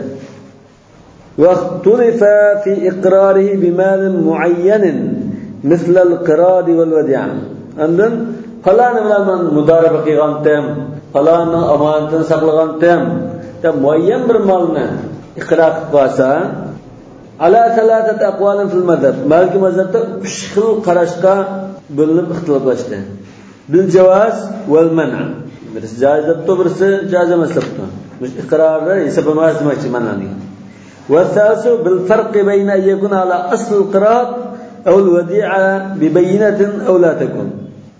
واختلف في إقراره بمال معين مثل القراض والوديعة. عندن فلان bilan mudaraba qilgandim, falonning omonatini saqlagandim deb muayyan bir molni iqror qilib qo'ysa, ala thalathat aqwalin fil madhab. Maliki mazhabda uch xil qarashga bo'linib ixtiloflashdi. Bil javoz val man'. Birisi joiz deb, birisi joiz emas deb. Bu iqrorni hisoblamas demakchi ma'noni. والثالث بالفرق بين أن يكون على أصل القراض أو الوديعة ببينة أو لا تكون.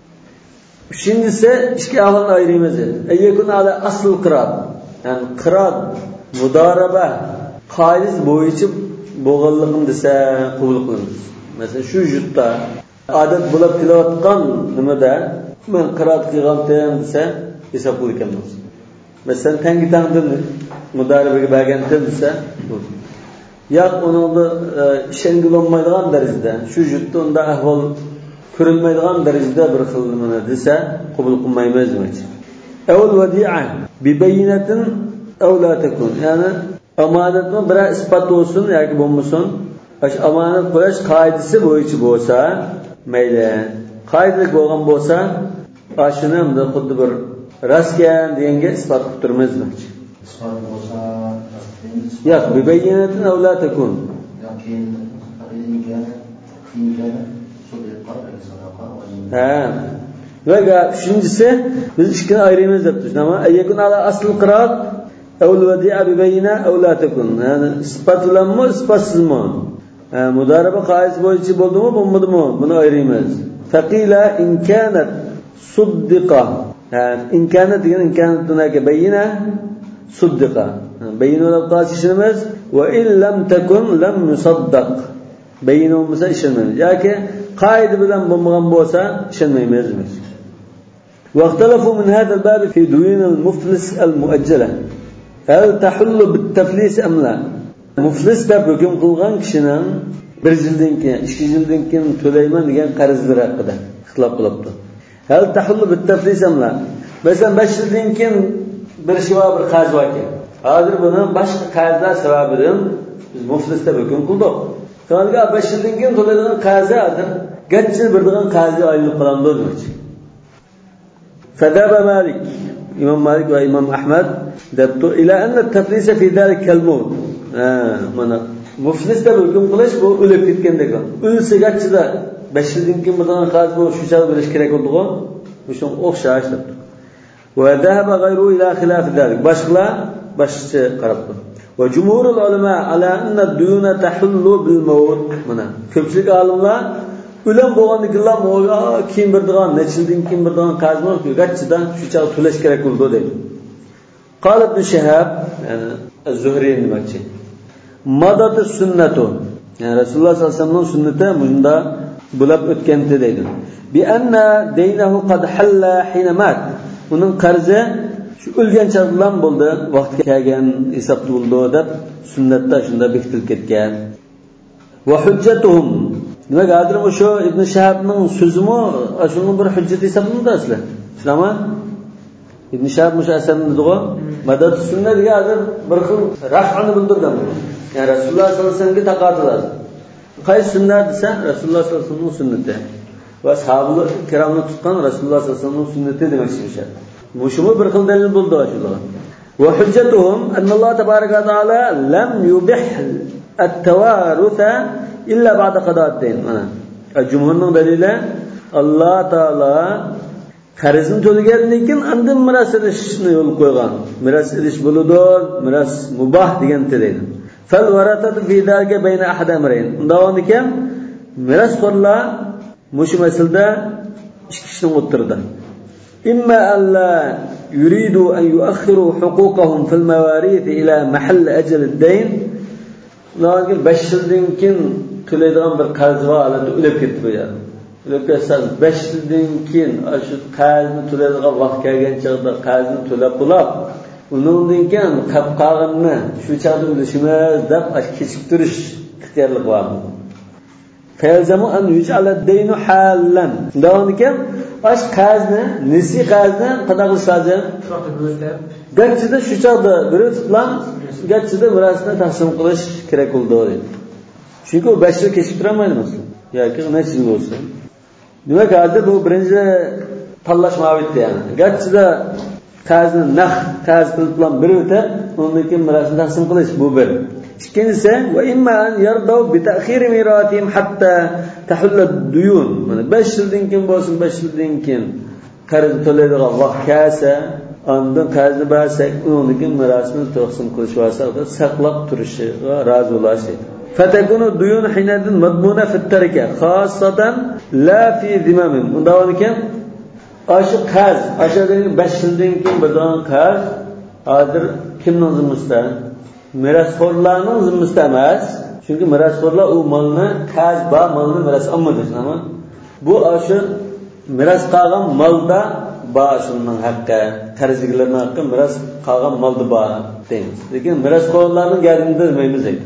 Üçüncüsü iki ahvalın ayrımızı. أن يكون على أصل القراض. Yani qirad, mudaraba, qaiz bo'yicha bo'g'anligim desa qabul qilamiz. Masalan, shu yurtda odat bo'lib kelayotgan nimada men qirad qilgandim desa hisob qilamiz. Masalan, tangi tangdan mudarabaga bergandim desa yo'q uningda ishonilmaydigan darajada shu yurtda unda ahvol ko'rilmaydigan darajada bir xil nima desa qabul qilmaymiz demoqchi. Avval vadi'a bi bayinatin aw la takun. Ya'ni omonatni bir isbot bo'lsin yoki bo'lmasin, o'sh omonat qo'yish qoidasi bo'yicha bo'lsa, mayli. Qoidalik bo'lgan bo'lsa, ashuni ham xuddi bir raskan deganga isbot qilib turmiz demoqchi. İspat olsa yo'q, bi bayinatin aw la takun. Yoki imkoni imkoni sudqa sadaqa ha. Va uchinchisi biz ikkini ayiramiz deb turibmiz. Nima? Ayakun ala asl qirot aw al-wadi'a bi bayina aw la takun. Ya'ni isbat bilanmi, isbatsizmi? Ha, mudaraba qoiz bo'yicha bo'ldimi, bo'lmadimi? Buni ayiramiz. Faqila in kanat sudqa. Ha, in kanat degan imkoniyat dunyaga bayina sudqa. Bayina olib qolishimiz va in lam takun lam yusaddaq. Bayina bo'lmasa ishonmaymiz. yoki qoida bilan bo'lmagan bo'lsa ishonmaymiz. واختلفوا من هذا الباب في ديون المفلس المؤجلة. هل تحل بالتفليس أم لا؟ مفلس ده hukm qilgan kishining bir yildan keyin ikki yildan keyin to'layman degan qarzlar haqida ixtilof qilibdi. Hal tahullu bittaflisamlar. Masalan besh yildan keyin bir shiva bir qarz bor ekan. Hozir buni boshqa qarzlar sababidan biz muflisda hukm qildik. Qanqa besh yildan keyin to'laydigan qarzi hozir gachchi birdigan qarzi aylanib qoladi demoqchi. Fadaba Malik, İmam Malik ve İmam Ahmed debtu ila anna taflisa fi zalik kalmut. Ha, mana muflisda hukm qilish bu o'lib ketgandek. O'lsa gachchida besh yildan keyin birdigan qarz bu shu chal bilish kerak bo'ldi-ku. Shunga o'xshash debdi. Ve zahaba gayru ila khilaf zalik. Boshqalar boshqa qarabdi. Ve jumhurul ulama ala anna ad-duyuna tahullu bil maut. Mana ko'pchilik olimlar o'lim bo'lgandikilar mo'ga keyin birdigan nechildan keyin birdigan qarz bor, gachchidan shu chal to'lash kerak bo'ldi dedi. Qala ibn Shihab, ya'ni az-Zuhri demoqchi. Madatu sunnatu. Yani Rasululloh sollallohu alayhi vasallamning sunnati bunda bo'lib o'tgandi deydi. Bi anna daynahu qad halla hina mat. Uning qarzi shu o'lgan chaqlan bo'ldi, vaqtga kelgan hisobda bo'ldi deb sunnatda shunda bekitilib ketgan. Va hujjatuhum. Demak, hozir o'sha Ibn Shahabning so'zimi shunga bir hujjat hisoblanadi aslan. Shunami? Ibn Shahab o'sha asarni dedigo, madad sunnat degan hozir bir xil raf'ani bildirgan. Ya'ni Rasululloh sollallohu alayhi vasallamga taqozolar. Qaysi sunnat desa, Rasululloh sollallohu alayhi vasallamning sunnati. Va sahobalar kiromni tutgan Rasululloh sollallohu alayhi vasallamning sunnati demoqchi o'sha. Mushumi bir xil dalil bo'ldi o'shalar. Va hujjatuhum anna Alloh tabaraka va taala lam yubih at-tawarutha illa ba'da qada'at-dayn. Mana jumhurning dalili Alloh taolo qarzni to'lagandan keyin andin miras ilishni yo'l qo'ygan. Miras ilish bo'ladi, miras mubah degan deydi. Fal waratatu fi dalika bayna ahad amrayn. Undan ekan mirasxo'rlar mush masalada ikki kishining o'tirdi. Imma alla yuridu an yu'akhiru huquqahum fil mawarith ila mahall ajal ad-dayn. Ularga besh yildan keyin to'laydigan bir qarz bor, albatta o'lib ketdi bu yer. O'lib ketsa besh yildan keyin shu qarzni to'laydigan vaqt kelgan chog'da qarzni to'lab bo'lib, undan keyin qolib qolganini shu chog'da o'lishimiz deb kechib turish ixtiyorlik bor. Felzamu an yuj'ala ad-daynu halan. Undan keyin ash qarzni, nisi qarzni qanday qilish lozim? Gachchida shu chog'da bir tutlan, gachchida mirasni taqsim qilish kerak bo'ldi dedi. Chunki u besh yil kechib turmaydi masalan. Yoki necha yil bo'lsa. Demak, hozir bu birinchi tanlash mavjud yani. Gachchida qarzni naq qarz bilan bir o'tib, undan keyin mirasni taqsim qilish bu bir. Ikkinchisi va imma an yardaw bi ta'khir miratihim hatta tahulla ad-duyun. Mana besh yildan keyin bo'lsin, besh yildan keyin qarz to'laydigan vaqt kelsa, ondan qarzni bersak, undan keyin mirasni taqsim qilish vaqti saqlab turishi va rozi bo'lishi. Fatakunu duyun hinadin madmuna fi at-tarika khassatan la fi zimamim. Undan keyin aşı qarz, aşağıdaki besh yildan keyin birdan qarz hozir kimning zimmasida? Mirasxo'rlarning zimmasida emas. Chunki mirasxo'rlar u molni qarz ba molni miras olmaydi, ama bu aşı miras qolgan molda başının haqqi, qarzlilarning haqqi miras qolgan molda bor deymiz. Lekin mirasxo'rlarning gardinida demaymiz deydi.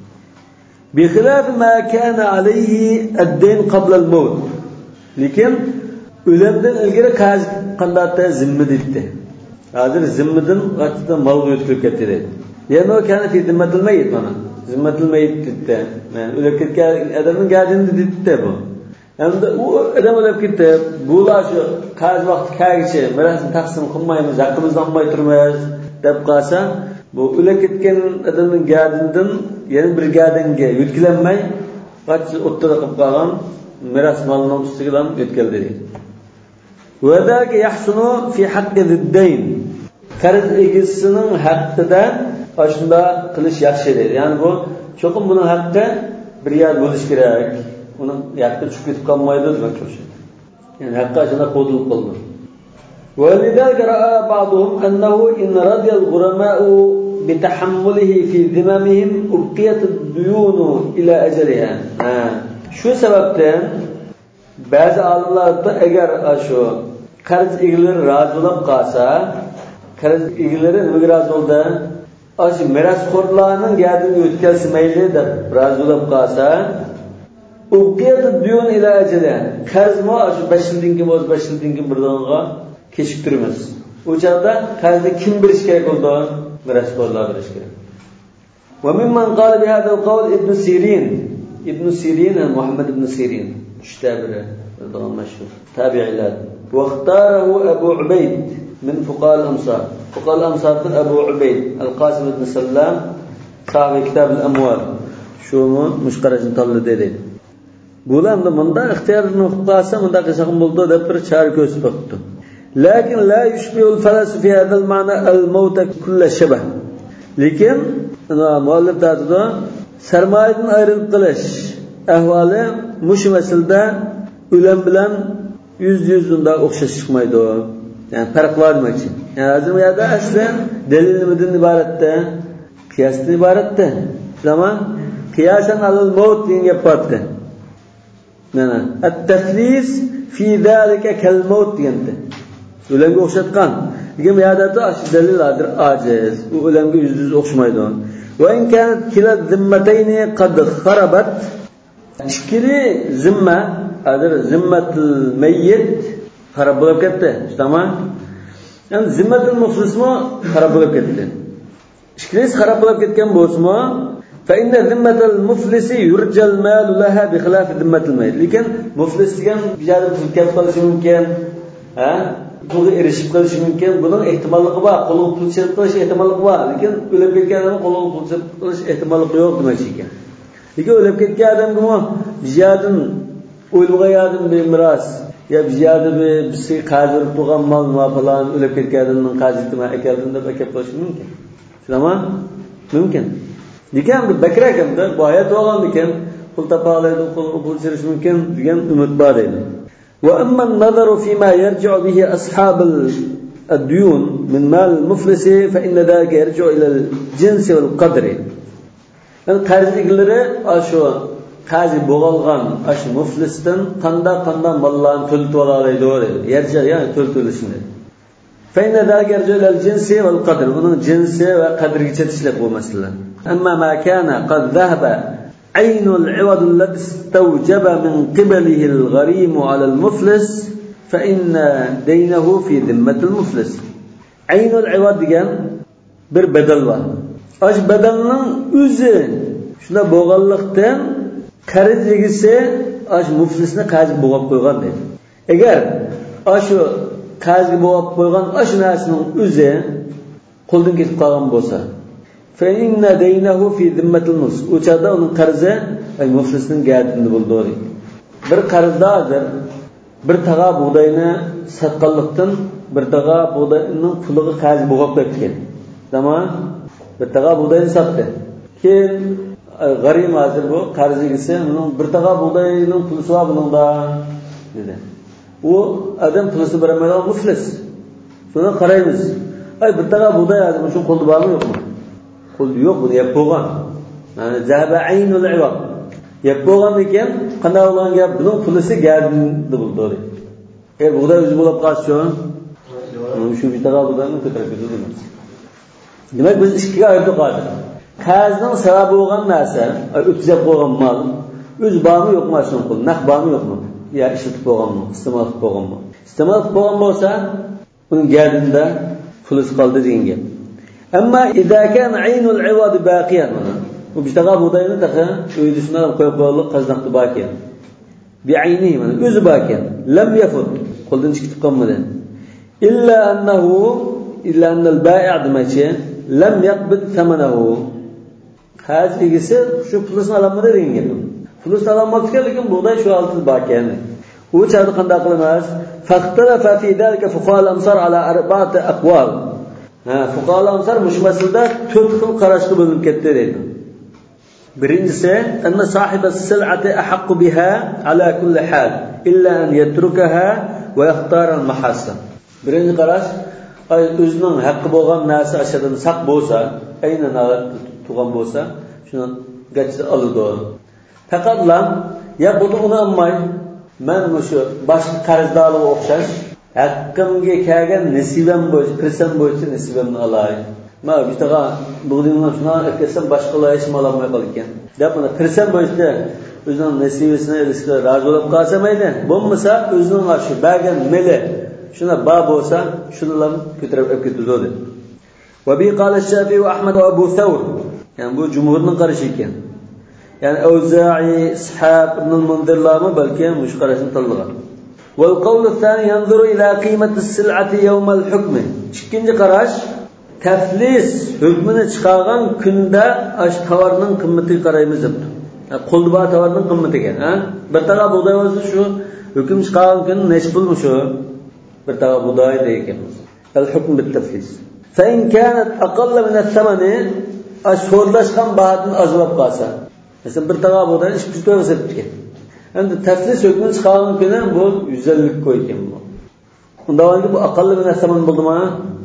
Bi xilaf ma kana alayhi ad-dayn qabla al-maut. Lekin o'limdan ilgari qarz qanday zimmi deydi. Hozir zimmidan vaqtida molga o'tkazib ketdi deydi. Yani o kana fi zimmatil mayit mana. Zimmatil mayit deydi. Yani o'lib ketgan odamning gardinida deydi bu. Endi u odam o'lib ketdi, bular shu qarz vaqti kelguncha mirasni taqsim qilmaymiz, haqqimizni olmay turmaymiz deb qolsa, bu o'lib ketgan odamning gardinidan yana bir gardinga yutkilanmay, qattiq o'ttirib qilib qolgan miras molining ustidan o'tkazdi deydi. Va dalika yahsunu fi haqqi zid-dayn. Qarz egasining haqqida shunda qilish yaxshi deydi. Ya'ni bu cho'qim buning haqqi bir yer bo'lish kerak. Uning haqqi tushib ketib qolmaydi demak o'sha. Yani haqqi shunda qo'dilib qoldi. Va lidalika ra'a ba'dhum annahu in radiya al-ghurama'u bi tahammulihi fi zimamihim ubqiyat ad-duyun ila ajaliha. Ha, shu sababdan ba'zi olimlar agar shu qarz egalari rozi bo'lib qolsa, qarz egalari nima rozi bo'ldi? Ash mirasxo'rlarning gardini o'tkazmaydi deb rozi bo'lib qolsa, uqiyat diyun ila ajali. Qarzma shu besh yildan keyin o'z besh yildan keyin birdanga kechiktiramiz. O chaqda qarzni kim berish kerak bo'ldi? Mirasxo'rlar berish kerak. Wa mimman qala bi hadha al-qawl Ibn Sirin. Ibn Sirin Muhammad ibn Sirin ishtabira birdan mashhur tabi'ilar. Wa ikhtarahu Abu Ubayd min fuqaha al-amsar. Fuqaha al-amsar Abu Ubayd al-Qasim ibn Sallam sahibi kitab al-amwal. Shuni mushqarajni tanladi dedi. Bularda bunda ixtiyorni huquqasi bunda qilsam bo'ldi deb bir chora ko'rsatdi. Lakin la yushbihu al-falas fi hadha al-ma'na al-maut kull shabah. Lekin muallif ta'tida sarmoyadan ayrilib qilish ahvoli mush masalada o'lim bilan yuz yuzunda o'xshash chiqmaydi. Yani farq bor demoqchi. Yani hozir bu yerda aslan dalil nimadan iboratda? Qiyosdan iboratda. Zaman qiyosan al-maut degan gap bordi. Mana at-taflis fi zalika kal-maut deganda. O'limga o'xshatgan. Lekin bu yerda dalillardir ajiz. U o'limga yuz yuz o'xshamaydi. Wa in kanat kila zimmatayni qad kharabat. Ikkili zimma, adir zimmatul mayyit xarab bo'lib ketdi. Tamam? Yani zimmatul muflismi xarab bo'lib ketdi. Ikkilisi xarab bo'lib ketgan bo'lsa-mu, fa inna zimmatul muflisi yurjal mal laha bi khilaf zimmatul mayyit. Lekin muflis degan bijada pul kep qilishi mumkin. Ha? Pulga erishib qilishi mumkin. Buning ehtimolligi bor. Qo'lga pul chirib qilish ehtimolligi bor. Lekin o'lib ketgan odam qo'lga pul chirib qilish ehtimolligi yo'q demoqchi ekan. Lekin o'lib ketgan odamga bijadan o'lmagan bir miros ya bijada bir birsi qazirib turgan mol va falan o'lib ketgan odamning qazitini akaldim deb akab qo'yish mumkin. Shunami? Mumkin. Lekin bir bakra ekan-da, bu hayot bo'lgan ekan, pul topa oladi, pul chirish mumkin degan umid bor edi. وأما النظر فيما يرجع به أصحاب الديون من مال المفلس فإن ذلك يرجع إلى الجنس والقدر. Yani qarzdikleri aşu qazi bo'g'ilgan aşu muflisdan qanda qanda mallarni to'ltib olaydi dedi. Yerja yani to'ltilishini. فإن ذلك يرجع إلى الجنس والقدر. Onun cinsi ve qadriga yetishlik bu masala. أما ما كان قد ذهب عين العوض الذي استوجب من قبله الغريم على المفلس فإن دينه في ذمة المفلس. عين العوض degan bir bedel var. Aş bedelning o'zi shuna bo'g'anlikdan qarz yegisi aş muflisni qarz bo'g'ab qo'ygan dedi. Agar ashu qarzga bo'g'ab qo'ygan ash narsaning o'zi qo'ldan ketib qolgan bo'lsa fa inna daynahu fi zimmatil mus. O'chada uning qarzi ay muflisning gardinda bo'ldi. Bir qarzdordir bir taqa bug'doyni sotganlikdan bir taqa bug'doyning puliga qarz bo'g'ab qo'ygan. Tamam? Bir taqa bug'doyni sotdi. Keyin g'arim hozir bu qarzigisi uning bir taqa bug'doyning puli va buningda dedi. U adam pulini beramaydigan muflis. Shuni qaraymiz. Ay bir taqa bug'doy hozir shu qo'lda bormi yo'qmi? Qo'lda yo'q, buni yeb qo'ygan. Yani zahaba aynul iwad. Yeb qo'ygan ekan, qanday bo'lgan gap? Buning pulisi gardinda bo'ldi. Er bug'doy o'zi bo'lib qolsa, shu bir taqa bug'doyni ko'tarib ketadi. Demak biz ikkiga ayirib qoldik. Qarzning sababi bo'lgan narsa, o'tkazib qo'ygan mol, o'z bormi yo'qmi shuni qil, naq bormi yo'qmi? Ya ishlatib qo'yganmi, iste'mol qilib qo'yganmi? Iste'mol qilib qo'ygan bo'lsa, uning gardinda pulis qoldi degan gap. Ammo idza kana aynul iwad baqiyan, u bitaqa bug'doyni taqa uyda shundan qo'yib qo'ylik qazdaqdi baqiyan. Bi aynihi, mana o'zi baqiyan, lam yafut, qo'ldan chiqib qolmadi. Illa annahu illa annal bai' demakchi lam yaqbid thamanahu. Qarz egisi shu pulni ololmadi degan gap. Pulni ololmoqchi lekin bug'doy shu olti baqiyan. U chaqda qanday qilamiz? Faqtarafa fi dalika fuqaha al-amsar ala arba'ati aqwal. Ha, fuqaha al-amsar mushmasilda to'rt xil qarashga bo'linib ketdi deydi. Birinchisi, anna sohiba as-sil'ati ahaqqu biha ala kulli hal illa an yatrukaha wa yaxtara al-mahassan. Birinchi qarash, ay o'zining haqqi bo'lgan narsa ashadan saq bo'lsa, aynan turgan bo'lsa, shuni gachda oladi. Faqatlam, ya buni uni olmay, men shu boshqa qarzdorlarga o'xshash haqqimga kelgan nisibam bo'yicha, qilsam bo'yicha nisibamni olay. Men bitaqa bug'dingni shuni akasam boshqalar hech ololmay qolgan. Deb buni qilsam bo'yicha o'zining nasibasini erishishga rozi bo'lib qolsa mayli, bo'lmasa o'zining shu bergan meli shuna ba bo'lsa, shuni ham ko'tarib olib ketdi dedi. Va bi qala Shafi'i va Ahmad va Abu Thawr. Yani bu jumhurning qarashi ekan. Yani Auza'i, Ishaq ibn al-Mundirlarmi balki mush qarashni tanlagan. Wal qawl ath-thani yanzuru ila qiymat as-sil'ati yawm al-hukm. Ikkinchi qarash taflis hukmini chiqargan kunda ash tovarning qimmatiga qaraymiz deb. Qo'lda bor tovarning qimmatiga, ha? Bir taqa bug'doy bo'lsa shu hukm chiqargan kun necha pulmi shu? Bir taqa bug'doy deymiz. Al-hukm bit-taflis. Fa in kanat aqalla min ath-thamani ashhurlashgan bahatni azlab qolsa. Mesela bir taqa bug'doy ikki yuz ko'y sotibdi. Endi taflis hukmini chiqargan kuni bu yuz ellik ko'y ekan bu. Undan bu aqalla min ath-thaman bo'ldimi?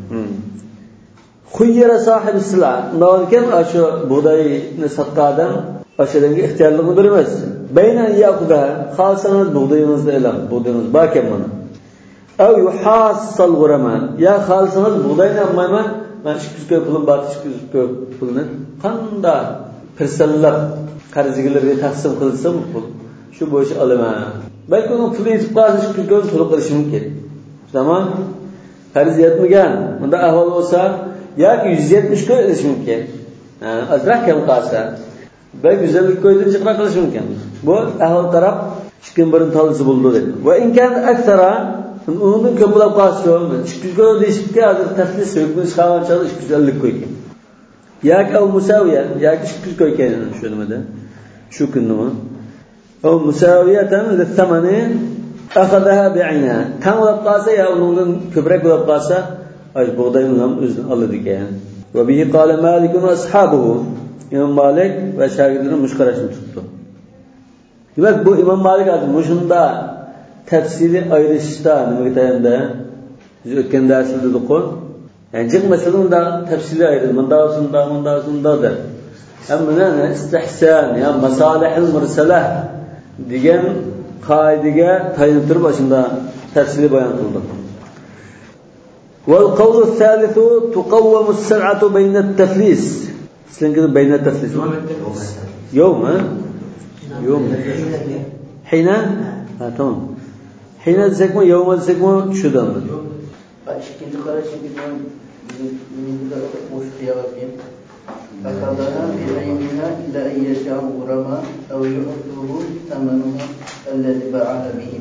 Xuyyara sahibi sila. Undan keyin shu bug'doyni sotgan odam aşırıngı ihtiyarlığını vermez. Beynen yakuda xalsanız buğdayınızda elam, buğdayınız baken bana. Ev yuhassal gurama. Ya xalsanız buğdayını yapmayma, ben iki yüz köy pulun batı, iki yüz köy pulunu kanda pirsallap karzigilerine taksim kılırsa bu pul. Şu bu işi alama. Belki onun pulu yetip kalsa iki yüz köy pulu kılışı mümkün. Zaman karz yetmegen. Bunda ahval olsa ya ki yüz yetmiş köy kılışı mümkün. Azrak kem kalsa. Belki güzellik koyduğun çıkra kılıç mümkün. Bu ahval taraf çıkın birin talısı buldu dedi. Ve imkan aksara onun köpülap kalsıyor. iki yüz koy değişik ki hazır teflis hükmünü çıkarman çalı iki yüz ellik koy ki. Ya ki o musaviye, ya ki iki yüz koy kendine şu önümde. Şu künlüğü. O musaviyeten lüttemani akadaha bi'ina. Tam olap kalsa ya onun köprek olap kalsa ay buğdayın ham özünü alır diken. Ve bihi kâle malikun ashabuhu. İmam Malik ve şagirdinin müşkarasını tuttu. Demek bu İmam Malik adı muşunda tefsiri ayrışta demek tayında biz ötken dersi dedik o. Yani cık meselinde tefsiri ayrılır. Mındağısında, mındağısında der. Ama ne? İstihsan, ya masalihil mırsalah diyen kaidege tayınıtır başında tefsiri bayan kıldı. Vel kavlu thalithu tuqavvamu s-sa'atu beynet teflis. Sen كده بين التفليس يوم ها يوم حين ها تمام حين تسكمو يوم تسكمو شو ده ikinci karşı bizim bizim boş kıyafetim akadana bi'ayniha ila ayyasham urama ev yu'tuhu thamanuha alladhi ba'aha bihi.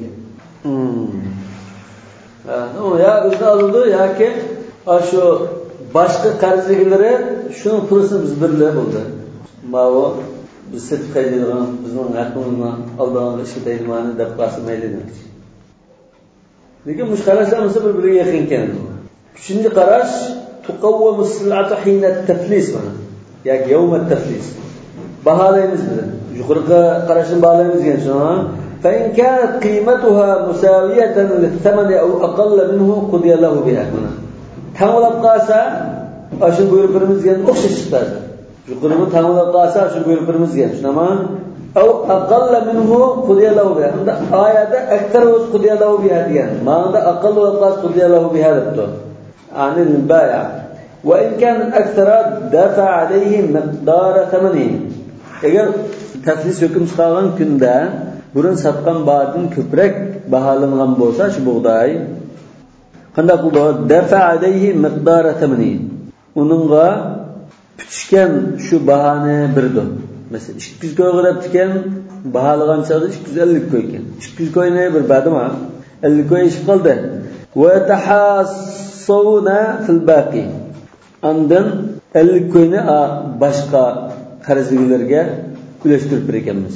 Hmm. Ya bizde aldı ya ki şu başka qarzligilari şunun pulini biz birla bo'ldi. Mavo biz sertifikatlaydigan, bizning haqqimizni oldigan ishlaydiganini deb qasamaydi demoqchi. Lekin mush qarashlar esa bir-biriga yaqin ekan. Uchinchi qarash tuqawwamu s-sil'atu hina at-taflis mana. Yoki yawm at-taflis. Baholaymiz biz. Yuqorqi qarashni baholaymiz degan shuni. Fa in kanat qiymatuha musawiyatan lit-thamani aw aqalla minhu qudiya lahu biha. Tanglab qalsa, aşın buyruqlarımız gen o'xshash chiqadi. Yuqorimi tanglab qalsa, aşın buyruqlarımız gen. Shunama aw aqalla minhu qudiya lahu biha. Unda oyatda aktar o'z qudiya lahu biha degan. Ma'noda aqallu va qas qudiya lahu biha debdi. Anil bay'. Wa in kan akthara dafa alayhi miqdar thamanihi. Agar taflis hukm chiqargan kunda burun satgan bahatın ko'proq baholangan bo'lsa, shu bug'doy qanday qildi? Dafa alayhi miqdar thamanihi. Uningga pishgan shu bahani birdi. Mesela ikki yuz ko'y qilib tikan bahalagan chog'da ikki yuz ellik ko'y ekan. ikki yuz ko'yni bir badima ellik ko'y ish qildi. Va tahassuna fil baqi. Andan ellik ko'yni boshqa qarzlilarga ulashtirib berganmiz.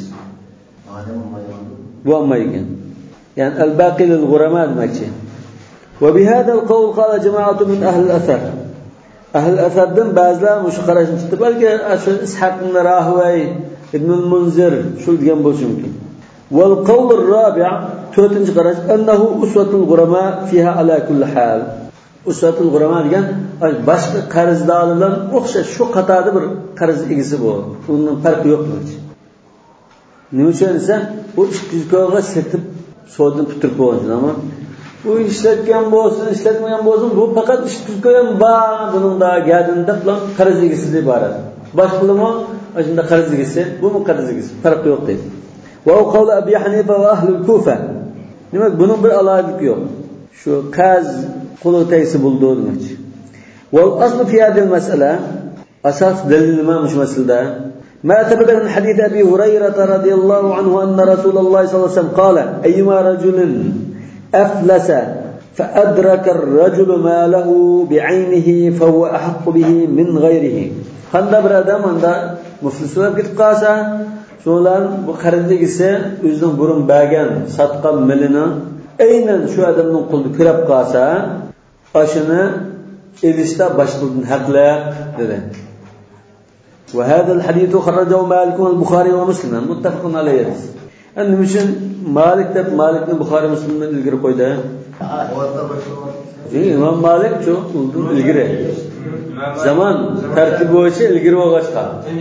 Bu olmaygan. Yani al-baqi lil ghurama demakchi. Ve bihada al-qawl qala jama'atu min ahli al-athar. Ahl asabdan ba'zilar mush qarashni tutib, balki Ishaq ibn Rahway, Ibn al-Munzir shu degan bo'lishi mumkin. Wal qawl ar-rabi' to'rtinchi qarash annahu uswatul ghurama fiha ala kulli hal. Uswatul ghurama degan boshqa qarzdorlar bilan o'xshash shu qatorda bir qarz egisi bor. Undan farqi yo'q demoqchi. Nima uchun esa u ikki yuz ko'yga setib sodni bitirib qo'ygan, ammo bu ishlatgan bo'lsin, ishlatmagan bo'lsin, bu faqat ikki yuz ko'y ham bor, buning da gadinda bilan qarz egisi deb iborat. Boshqalimi o'shunda qarz egisi, bu qarz egisi farqi yo'q deydi. وهو قول أبي حنيفة وأهل الكوفة. demek bunun bir alaylık yok. Şu kaz kulu teysi bulduğu demek. والأصل في هذه المسألة أساس دليل ما مش مسألة ما ثبت من حديث أبي هريرة رضي الله عنه أن رسول الله صلى الله عليه وسلم قال أيما رجل أفلس فأدرك الرجل ماله بعينه فهو أحق به من غيره. Handa bir adam handa muflislar ketib qolsa, so'lan bu qarindigisi o'zining burun bergan satqan milini aynan shu odamning qo'lida kirib qolsa, oshini elishda boshqadan haqliq dedi. Va hadal hadithu xarrajahu Malik va Buxoriy va Muslim muttafaqun alayhi. Endi mishin Malik deb Malikni Buxoriy Muslimdan ilgari qo'ydi. İmam Malik şu ilgiri. Zaman tertibi bo'yicha ilgiri bo'lg'achqa.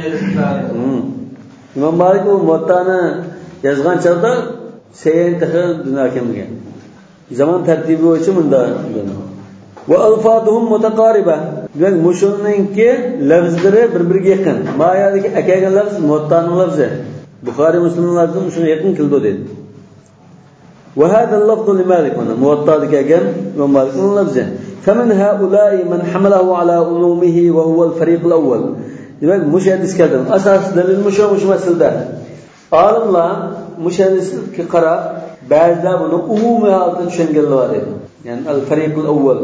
İmam Malik o Muvattani yozgan chog'da sayin taxir dunyo kelmagan. Zaman tertibi bo'yicha bunda. Va alfaduhum mutaqariba. Demak, mushuninki lafzlari bir-biriga yaqin. Mayadagi akaga lafz Muvattani lafzi. Buxoriy Muslimning lafzi shunga yaqin keldi dedi. وهذا اللفظ لمالك هنا موطأ كأجن ومالك من لفظه فمن هؤلاء من حمله على علومه وهو الفريق الأول. demek müşahhis keldi. Asas dalil müşah müş meselede. Alimlar müşahhis ki qara bazıda bunu umumi halda düşüngenler var edi. Yani el-fariq el-awwal.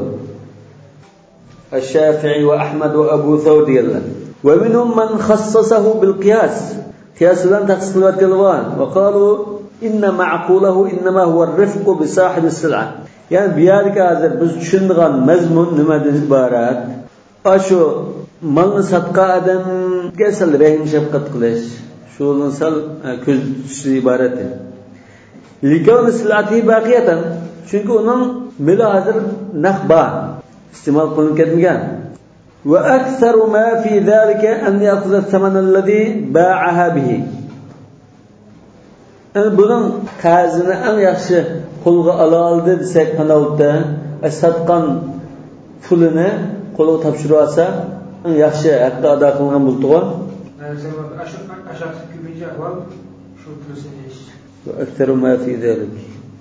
El-Şafii ve Ahmed ve Ebu Thawr diyorlar. Ve minhum men khassasahu bil-qiyas. Qiyas bilan takhsis qilib var. Ve qalu inna ma'qulahu innama huwa ar-rifqu bi sahib as-sil'a. Yani bu yerga hozir biz tushunadigan mazmun nimadan iborat? Ashu malni satqa odamga sal rahim shafqat qilish, shundan sal ko'z tutishdan iborat. Likon sil'ati baqiyatan, chunki uning mili hozir naqba iste'mol qilinib ketmagan. Wa aktharu ma fi zalika an ya'khudha ath-thaman alladhi ba'aha bihi. Yani bunun qazini eng yaxshi qo'lga ola oldi desak, qanavda satqan pulini qo'lga topshirib olsa, eng yaxshi haqqi ado qilgan bo'ldi-ku. Aktharu ma fi zalik.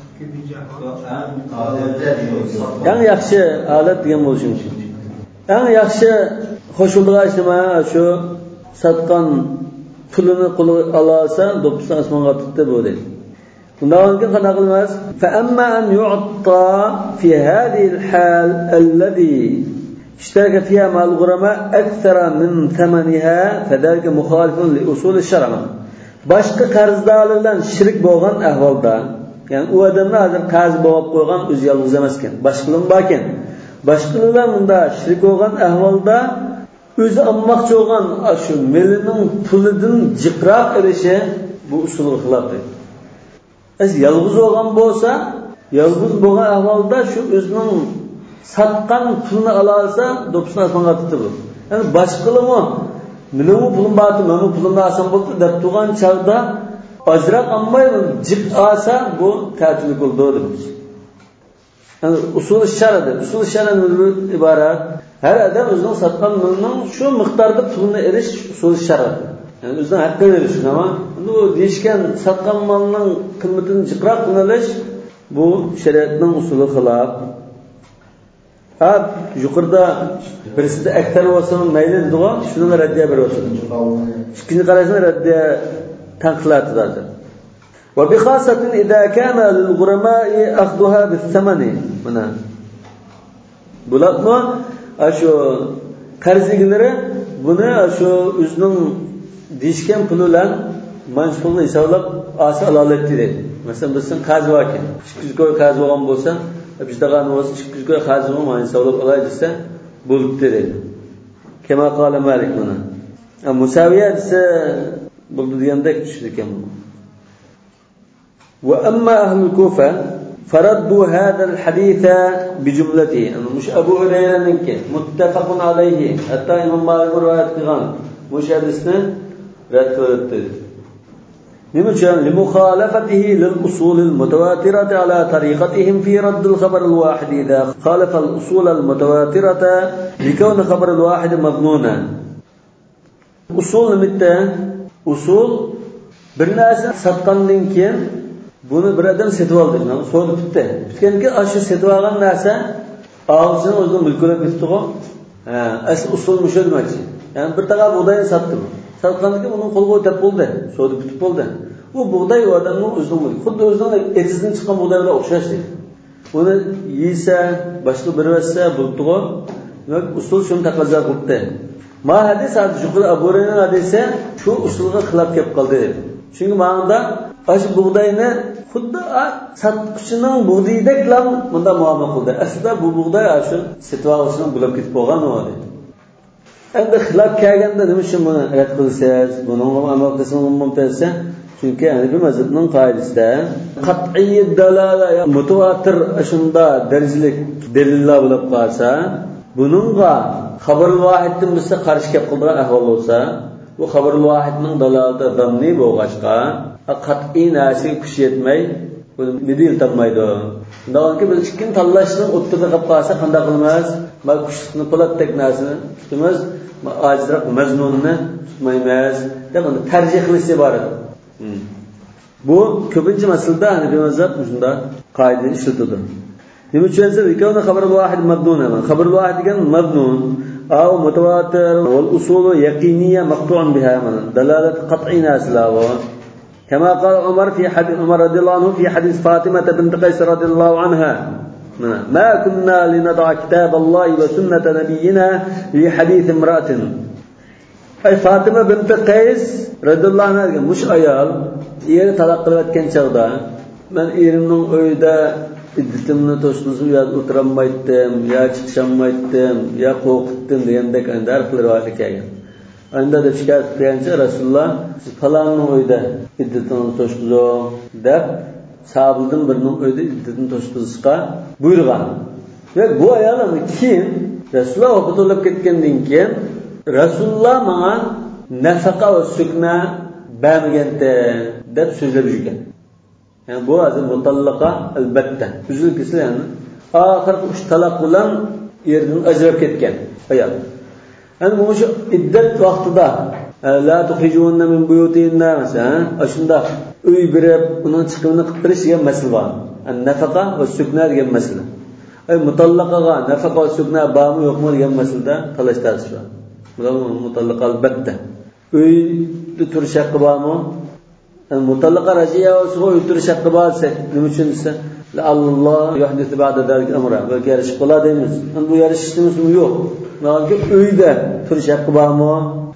Eng yaxshi holat degan bo'lishi mumkin. Eng yaxshi xo'shuldigan nima shu satqan pulini qo'lga olsa, do'ppisi osmonga tutdi bu dedi. Bundan keyin qanday qilamiz? Fa amma an yu'ta fi hadhihi al-hal alladhi ishtaraka fiha ma'al ghurama akthara min thamaniha fadalika mukhalifun li usul ash-shara'. Boshqa qarzdorlardan shirik bo'lgan ahvolda, ya'ni u odamlar hozir qarz bo'lib qo'ygan, o'zi yolg'iz emas ekan, boshqalar bor ekan. Boshqalar bunda shirik bo'lgan ahvolda o'zi olmoqchi bo'lgan shu milining pulidan jiqroq irishi bu usulga xilof edi. Az yolg'iz bo'lgan bo'lsa, yolg'iz bo'lgan ahvolda shu o'zining satqan pulini ola olsa, do'ppisini osmonga tutib. Ya'ni boshqalarmi milining pulim bor, mana pulimni olsam bo'ldi deb turgan chog'da ajroq olmay jiq olsa, bu ta'til bo'ldi deymiz. Yani usul şarada, usul şaradan ibaret. Her adam özünün satqan malının şu miqdarda puluna eriş usul şarada. Yani özünün haqqı veriş ama bu deyishgan satqan malının qiymatini jiqroq qilish bu shariatning usuli xilof. Ha, yuqorida birisida aktar bo'lsa mayli degan, shuni raddiya berib ikkinchi qarashni raddiya tanqiladi. وبخاصة إذا كان للغرماء أخذها بالثمن هنا bulatma aşo qarzliklari buni aşo o'zining deyishgan puli bilan manch pulni hisoblab olsa alolatdi dedi. Masalan, bizning qarz bor ekan, ikki yuz ko'y qarz bo'lgan bo'lsa, bizdagan bo'lsa ikki yuz ko'y qarz bo'lgan hisoblab olay desa bo'libdi dedi. Kema qala Malik buni. Musaviya desa bo'ldi degandek tushdi ekan. وأما أهل الكوفة فردوا هذا الحديث بجملته أنه مش أبو هريرة منك متفق عليه حتى إمام مالك رواية قغان مش حدثنا رد قلت لمخالفته للأصول المتواترة على طريقتهم في رد الخبر الواحد إذا خالف الأصول المتواترة لكون خبر الواحد مظنونا. أصول متى أصول Bir narsani sotgandan keyin buni bir odam setib oldi, so'rib bitdi. Bitgandan keyin shu setib olgan narsa og'zini o'zining mulkilab bitdi-ku. Ha, asl usul mushu demakchi. Ya'ni bir taqa bug'doyni sotdim. Sotgandan keyin uning qo'lga o'tib bo'ldi, so'rib bitib bo'ldi. Bu bug'doy odamning o'zining mulki. Xuddi o'zining etidan chiqqan bug'doy bilan o'xshash. Uni yeysa, boshqa bir vassa bo'ldi-ku. Demak, usul shuni taqozo qildi. Ma hadis Abu Abu Hurayra hadisi shu usulga xilof kelib qoldi. Chunki ma'noda ash bug'doyni xuddi sotqichining bug'doyidek bilan bunda muomala qildi. Aslida bu bug'doy shu setvoqchining bo'lib ketib qolgan edi. Endi xilof kelganda nima uchun buni rad qilsangiz, buni amal qilsangiz mumtazsa, chunki Hanafi mazhabining qoidasida qat'iy dalala mutawatir shunda darajalik dalillar bo'lib qolsa, buningga xabar vahiddan bizga qarshi kelib qolgan ahvol bo'lsa, bu xabar vahidning dalalati zanni bo'lg'achqa qat'iy narsaga kuch yetmay buni midil topmaydi. Undanki biz ikkin tanlashning o'ttida qolib qolsa qanday qilamiz? Mal kuchni po'latdek narsani tutamiz, ajroq mazmunni tutmaymiz deb uni tarjih qilishga boradi. Bu ko'pincha masalada Hanafi mazhab shunda qoidani ishlatadi. Nima uchun esa ikkovni xabar vahid madnun emas. Xabar vahid degan madnun أو متواتر والأصول يقينية مقطوع بها من دلالة قطعي ناسلا كما قال عمر في حديث عمر رضي الله عنه في حديث فاطمة بنت قيس رضي الله عنها ما كنا لنضع كتاب الله وسنة نبينا لحديث امرأة أي فاطمة بنت قيس رضي الله عنها مش أيال إير تلقلت كان شغدا من إيرنون أيدا idditimni to'shqizib yo o'tirolmaydim, yo chiqshamaydim, yo qo'rqitdim degandek andar qilib kelgan. Anda deb shikoyat qilgancha Rasululloh siz falonning uyida idditimni to'shqizib deb sahobalardan birining uyida idditimni to'shqizishga buyurgan. Va bu ayolni keyin Rasululloh o'qitib ketgandan keyin Rasululloh menga nafaqa va sukna bermaganda deb so'zlab yurgan. Yani bu azim mutallaqa albatta. Üzül kisli yani. Ahir uch talaq bilan yerdan ajrab ketgan ayol. Yani bu shu iddat vaqtida la tukhrijunna min buyutihinna masalan, shunda uy berib, uning chiqimini qilib berish degan masala bor. An-nafaqa va sukna degan masala. Ay mutallaqaga nafaqa va sukna bormi yo'qmi degan masalada talash tartib bor. Bu mutallaqa albatta. Uyda turish haqqi bormi? Mutallaqa rajiya va suv o'tirish haqqi bo'lsa, nima uchun desa, Alloh yuhdithu ba'da zalika amra. Bu yarish qiladimiz. Bu yarishishimiz yo'q. Nolga uyda turish haqqi bormi?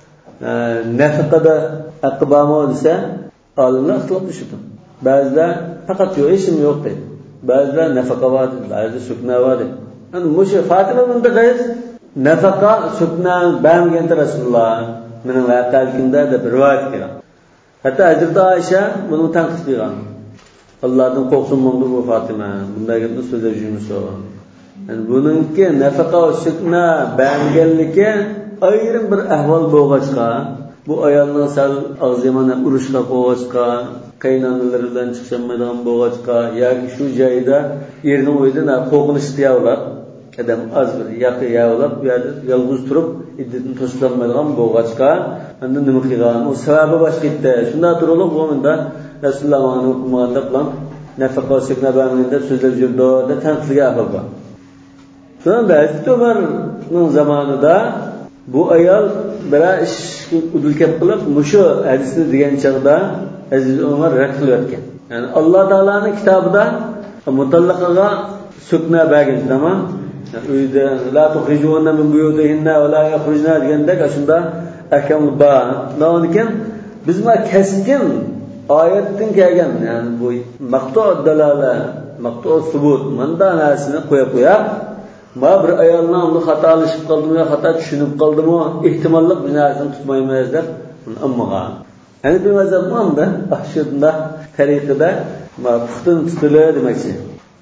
Nafaqada haqqi bormi desa, olimlar ixtilof qilishdi. Ba'zilar faqat yo'q, hech nima yo'q deydi. Ba'zilar nafaqa bor, ba'zi sukna bor deydi. Ana musha Fatima bint Qays nafaqa sukna bermagan Rasululloh mening vaqtimda deb rivoyat qilgan. Hatta Hazrat Aisha buni tanqid qilgan. Allohdan qo'rqsin bunga bu Fatima, bunday gapni so'zlab yurmasa. Yani buningki nafaqa va sukna berganligi ayrim bir ahvol bo'lg'achqa, bu ayolning sal og'zimani urushga qo'yishqa, qaynonalari bilan chiqshamaydigan bo'lg'achqa yoki shu joyda yerning o'yida qo'rqinish tiyavlab, adam az bir yaqi yavlab, yolg'iz turib iddatni to'shlamaydigan bo'lg'achqa, endi nima qilgan? U sababi boshqa edi. Shunda turib bo'lganda Rasulullohning hukmida bilan nafaqa sukna bermaganda so'zlab yurdi, deb tanqidga ahvol bor. Shunda Hazrat Umarning zamonida bu ayol bir ish udul kep qilib, mushu hadisni degan chaqda Aziz Umar rad qilayotgan. Ya'ni Alloh taolaning kitobida mutallaqaga sukna bergan zaman uyda la tukhrijuna min buyutihinna va la yakhrujna deganda shunda ahkam bor. Nonikin biz ma keskin oyatdan kelgan, ya'ni bu maqtu' dalala, maqtu' subut manda narsani qo'yib qo'yib, ma bir ayolning uni xatolashib qoldimi, xato tushunib qoldimi, ehtimollik bir narsani tutmaymiz deb ammagan. Ya'ni bu mazhab hamda ashunda tariqada ma puxtun tutila demakchi.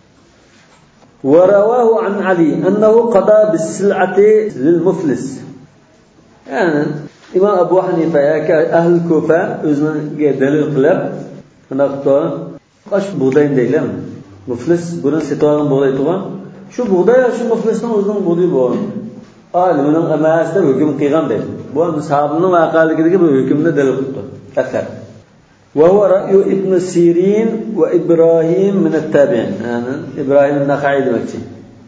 ورواه عن علي أنه قضى بالسلعة للمفلس. يعني إمام أبو حنيفة أهل الكوفة أذن دليل قلب نقطة قش بودين ديلم مفلس برن ستوان بودي توان شو بودي شو مفلسنا أذن بودي بون آه من أما أستر حكم قيام ده بون صحابنا ما قال كده كده حكمنا دليل قلت أكثر وهو رأي ابن سيرين وإبراهيم من التابعين يعني إبراهيم النخعي دمكتي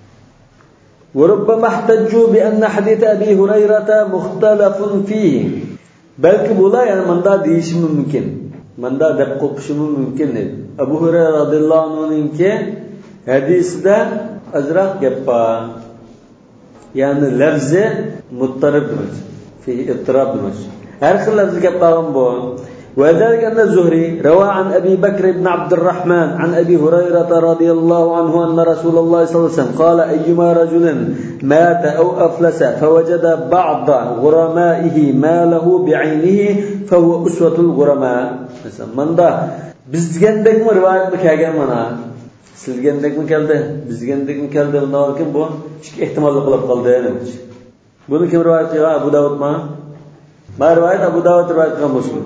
وربما احتجوا بأن حديث أبي هريرة مختلف فيه بل كبولا يعني من دا ديش ممكن من دا دقوقش ممكن أبو هريرة رضي الله عنه يمكن حديث دا أزرق جبا يعني لفظ مضطرب دمج فيه اضطراب دمج هر خل لفظ جبا بو وذلك أن الزهري روى عن أبي بكر بن عبد الرحمن عن أبي هريرة رضي الله عنه أن رسول الله صلى الله عليه وسلم قال أيما رجل مات أو أفلس فوجد بعض غرمائه ماله بعينه فهو أسوة الغرماء من ده بزجندك من رواية مكاجم منا سلجندك من كلده بزجندك من كلده ونور كم بو احتمال لقلب قلده نمش بقول كم رواية أبو داود ما ما رواية أبو داود رواية كم مسلم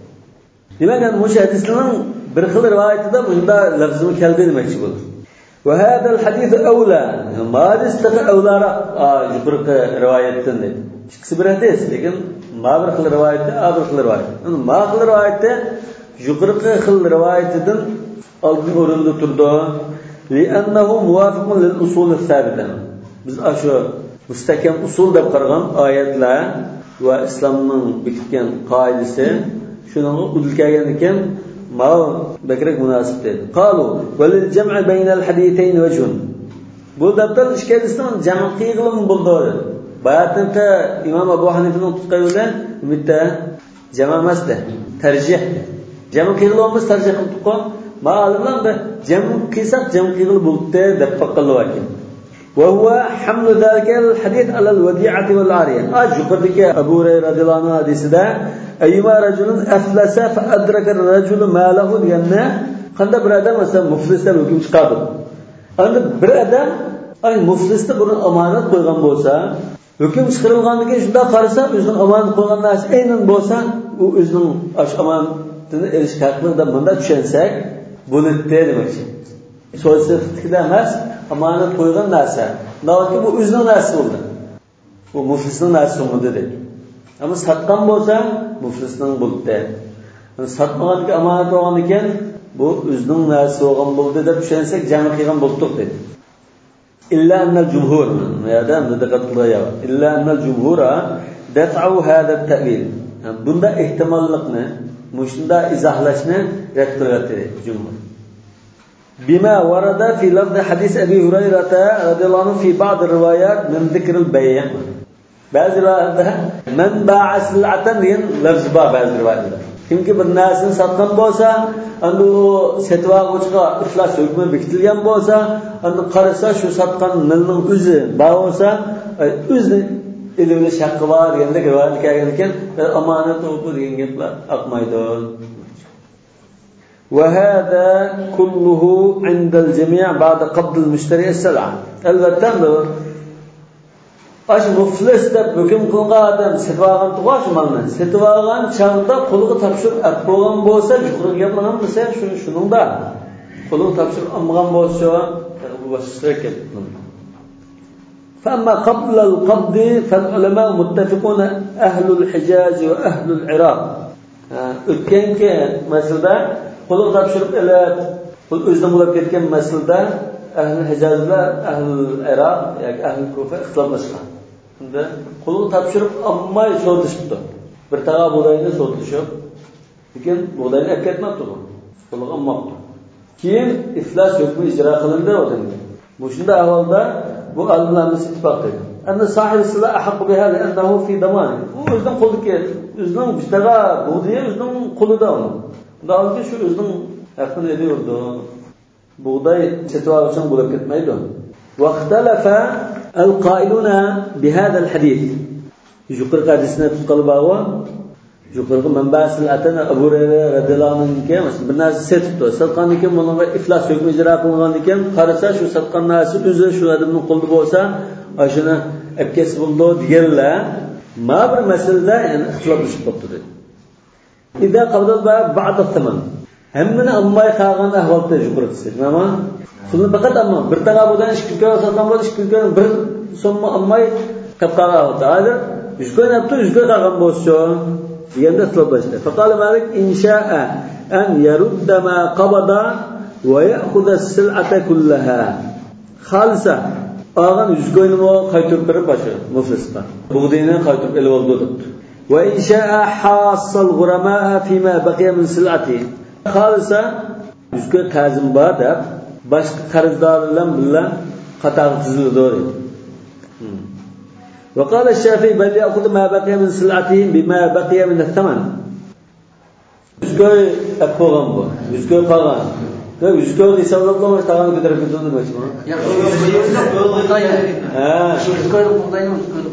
demak mush hadisning bir xil rivoyatida bunda lafzimi keldi demoqchi bo'ldi. Va hadal hadis awla, madisda awlara yuqorqi rivoyatdan dedi. Ikkisi bir hadis, lekin ma bir xil rivoyatda, a bir xil rivoyat. Uni ma xil rivoyatda yuqorqi xil rivoyatidan oldin o'rinda turdi. Li'annahu muwafiqun lil usul as-sabita. Biz ashu mustahkam usul deb qaragan oyatlar va islomning bekitgan qoidasi شنو udil kelgan ekan ma bakrak munosib dedi. Qalu walil jam' bayna al hadithayn wajhun. Bu dabdal ishkalisdan jam' qilg'im bo'ldi. Bayatda Imom Abu Hanifaning tutqayida bitta jam' emasdi, tarjih. Jam' qilg'imiz tarjih qildik-ku. Ma'lumlar da jam' qilsak jam' qilg'il bo'ldi deb faqilib ekan. Wa huwa hamlu zalika al hadith ala al wadi'ati wal 'ariya. Ajqadika Abu Hurayra radhiyallohu anhu hadisida أيما رجل أفلس فأدرك الرجل ماله ديالنا قند برادم مثلا مفلس ده hüküm çıkardı. Anda bir adam ay muflisde bunun amanet koygan bolsa, hüküm çıkarılgandan keyin şunda qarasa, özünün amanet koygan narsa aynen bolsa, u özünün aş amanetini eriş hakkında bunda düşensek, bunu demekçi. Sözsüzlükte emas, amanet koygan narsa. Nahotki bu özünün narsa oldu. Bu muflisning narsa oldu dedi. Ama satqan bolsa, muflisning bo'ldi. Ama satmaganga amonat olgan ekan, bu o'zining narsa bo'lgan bo'ldi deb tushunsak, jami qilgan bo'ldik dedi. Illa annal jumhur, ya'da diqqat qilaylik. Illa annal jumhura daf'u hada at-ta'wil. Bunda ehtimollikni, mushunda izohlashni rad qilyapti jumhur. Bima warada fi lafz hadis Abi Hurairah radhiyallohu anhu fi ba'd ar-riwayat min dhikr al-bay'. Ba'zi rivoyatlarda man ba'a sil'atan degan lafz bor ba'zi rivoyatlarda. Kimki bir narsani sotgan bo'lsa, unda setvoqchiga iflos hukmi bekitilgan bo'lsa, unda qarasa shu sotgan milning o'zi bor bo'lsa, o'zi ilmli shaqqi bor deganda rivoyat kelgan ekan, omonat o'qi degan gaplar oqmaydi. Va hada kulluhu 'inda al-jami' ba'da qabd al-mushtari as-sal'a. Albatta aş muflis deb hukm qilgan odam setvagan tug'ash malni setvagan chaqda qo'liga topshirib ap bo'lgan bo'lsa, yuqori gaplarni bilsa, shu shuningda qo'liga topshirib olmagan bo'lsa, bu boshqa gap. فأما قبل القبض فالعلماء متفقون أهل الحجاز وأهل العراق. O'tganki masalada qo'liga topshirib elab, pul o'zidan bo'lib ketgan masalada ahli Hijazlar, ahli Iroq yoki ahli Kufa ixtiloflashgan. Unda qo'liga topshirib olmay so'tishibdi. Bir tag'a bo'layni so'tishib, lekin bo'layni olib ketmabdi bu. Qo'liga olmabdi. Keyin iflos hukmi ijro qilindi odamga. Bu shunda ahvolda bu olimlarimiz ittifoq qildi. Anna sohibi sila ahqqu biha li'annahu fi damani. U o'zining qo'lidagi, o'zining bittaga bo'diyi o'zining qo'lida uni. Undan shu o'zining haqqini ediyordu. Buğday setvar uchun bo'lib ketmaydi. Vaqtalafa al-qailuna bihada al-hadith. Yuqorqi hadisni tutqalbawa, yuqorqi manbasil atana Abu Hurayra radhiyallohu anhu kemas bir narsa setibdi. Satqan ekan bunga iflos hukmi ijro qilingan ekan, qarasa shu satqan narsa o'zi shu odamning qo'lida bo'lsa, ashuna abkes bo'ldi deganlar, ma bir masalada ya'ni ixtiloflashib qoldi. Ida qabdal ba'd al-thaman. Hammani ammay qolgan ahvolda yuqorqisi. Nima? Pulni faqat amma bir taqa bo'lgan ikki kun sotgan bo'lsa, ikki kun bir so'mma ammay qapqaga oldi. Hozir uch kun yapti, uch kun qolgan bo'lsa, deganda ixtiloflashdi. Faqala Malik insha'a أن يرد ما قبض ويأخذ السلعة كلها خالصة أغن يزكوين مو خيطر برباشا مفلسة بغدينا خيطر الوالدود وإن شاء حاص الغرماء فيما بقي من سلعته خالصة يزكوين قازم بادب باشق قرضدار لهم بالله قطع تزل دوري. وقال الشافعي بل يأخذ ما بقي من سلعته بما بقي من الثمن يزكوين أبوغم بو يزكوين قاغان يزكوين يسولق لهم اشتغل كدر كدر مجموعة آه يزكوين قضاين ويزكوين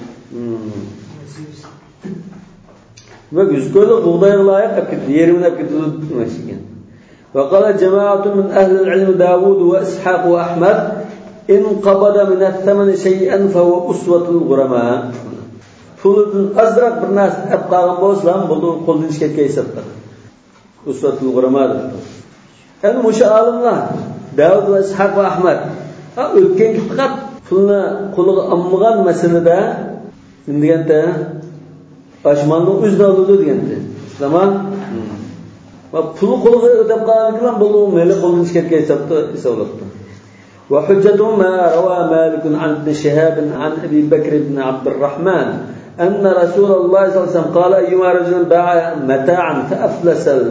قضاين يزكوين قضاين لايق أبكت يرمون أبكت ماشيين. وقال جماعة من أهل العلم داود وإسحاق وأحمد إن قبض من الثمن شيئا فهو أسوة الغرماء فلدن أزرق بالناس أبقى غنبوسلام بلدو قلدن شكت كيسبتر أسوة الغرماء أنا مش عالم الله داود وإسحاق وأحمد أولكين كتقب فلنا قلق أمغان مسألة دا إنديانت أشمالنا أزنا أولو ديانت إسلامان فلو قلق أتبقى غنبوسلام بلدو ميلي قلدن شكت كيسبتر إسولبتر. وحجته ما روى مالك عن ابن شهاب عن أبي بكر بن عبد الرحمن أن رسول الله صلى الله عليه وسلم قال أيما رجل باع متاعا فأفلس ال...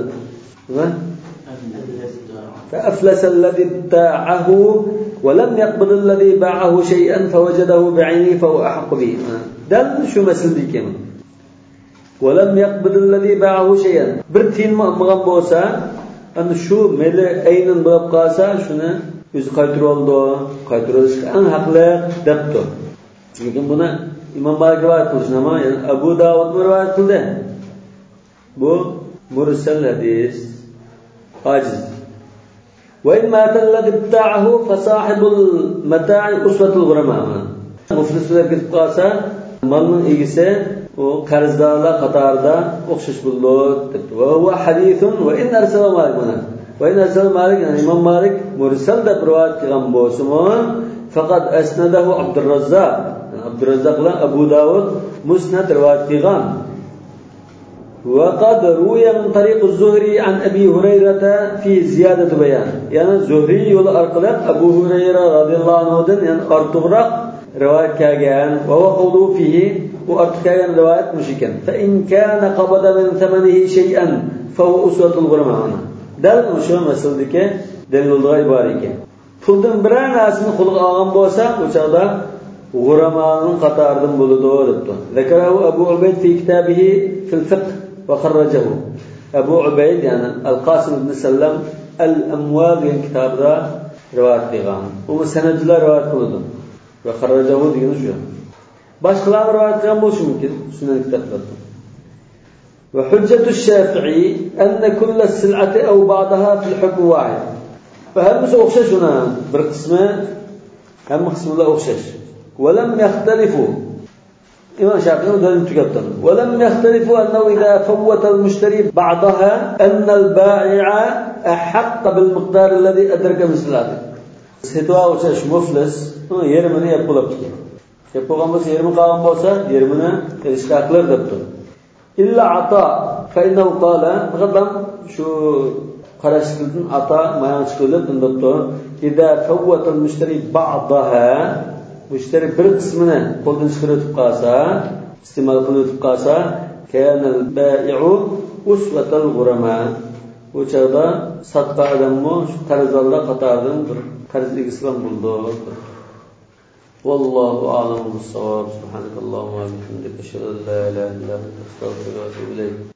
فأفلس الذي ابتاعه ولم يقبض الذي باعه شيئا فوجده بعينه فهو أحق به دل شو مثل دي كمان ولم يقبض الذي باعه شيئا برتين مغنبوسا أن شو مل أين بقاسا شنو yüzü qaytırı oldu, qaytırı oldu, en haklı deptu. Çünkü buna İmam Malik rivayet kılışın ama yani Ebu Davud mu rivayet kıldı? Bu mursel hadis, aciz. Ve in mâtellezî ibta'ahu fesâhibul metâ'i usvetul guremâ. Muflisler gidip kalsa malının ilgisi o karzdarlar katarda okşuş buldu. Ve huve hadithun ve in ersele Malik buna. وإن أرسل مالك يعني إمام مالك مرسل ده برواية كغنبو سمون فقد أسنده عبد الرزاق عبد الرزاق لا أبو داود مسند رواية كغن وقد روي من طريق الزهري عن أبي هريرة في زيادة بيان يعني الزهري يقول أرقلق أبو هريرة رضي الله عنه يعني أرتغرق رواية كغن وهو قوله فيه وأرتكغن رواية مشكا فإن كان قبض من ثمنه شيئا فهو أسوة الغرماء dal o'sha masaladagi dalilga iborat ekan. Puldan biror narsani qo'lga olgan bo'lsa, o'chada g'uramaning qatoridan bo'ladi debdi. Zakarahu Abu Ubayd fi kitabihi fil fiqh va kharrajahu. Abu Ubayd yani Al-Qasim ibn Sallam Al-Amwal degan kitobda rivoyat qilgan. U sanadlar rivoyat qildi va kharrajahu degani shu. Boshqalar rivoyat qilgan bo'lishi mumkin sunan kitoblarda. وحجة الشافعي أن كل السلعة أو بعضها في الحكم واحد فهم مش أخشش هنا بالقسمة هم قسم لا أخشش ولم يختلفوا إمام الشافعي ولم يختلفوا أنه إذا فوت المشتري بعضها أن البائع أحق بالمقدار الذي أدرك من سلعته ستوا أخشش مفلس يرمني يبقى لبطل يبقى غمس يرمي قام بوسا يرمنا إشكاكلر دبطل إلا عطاء فإنه قال غضم شو قراشتن عطاء ما يشكله دندتو إذا فوت المشتري بعضها مشتري برقسمنا قلدن شكرت قاسا استعمال قلت قاسا كان البائع أسوة الغرماء وشذا صدق أدمه قرض الله قطاردن قرض الإسلام بلدو والله أعلم بالصواب. سبحانك اللهم وبحمدك أشهد أن لا إله إلا أنت أستغفرك وأتوب إليك.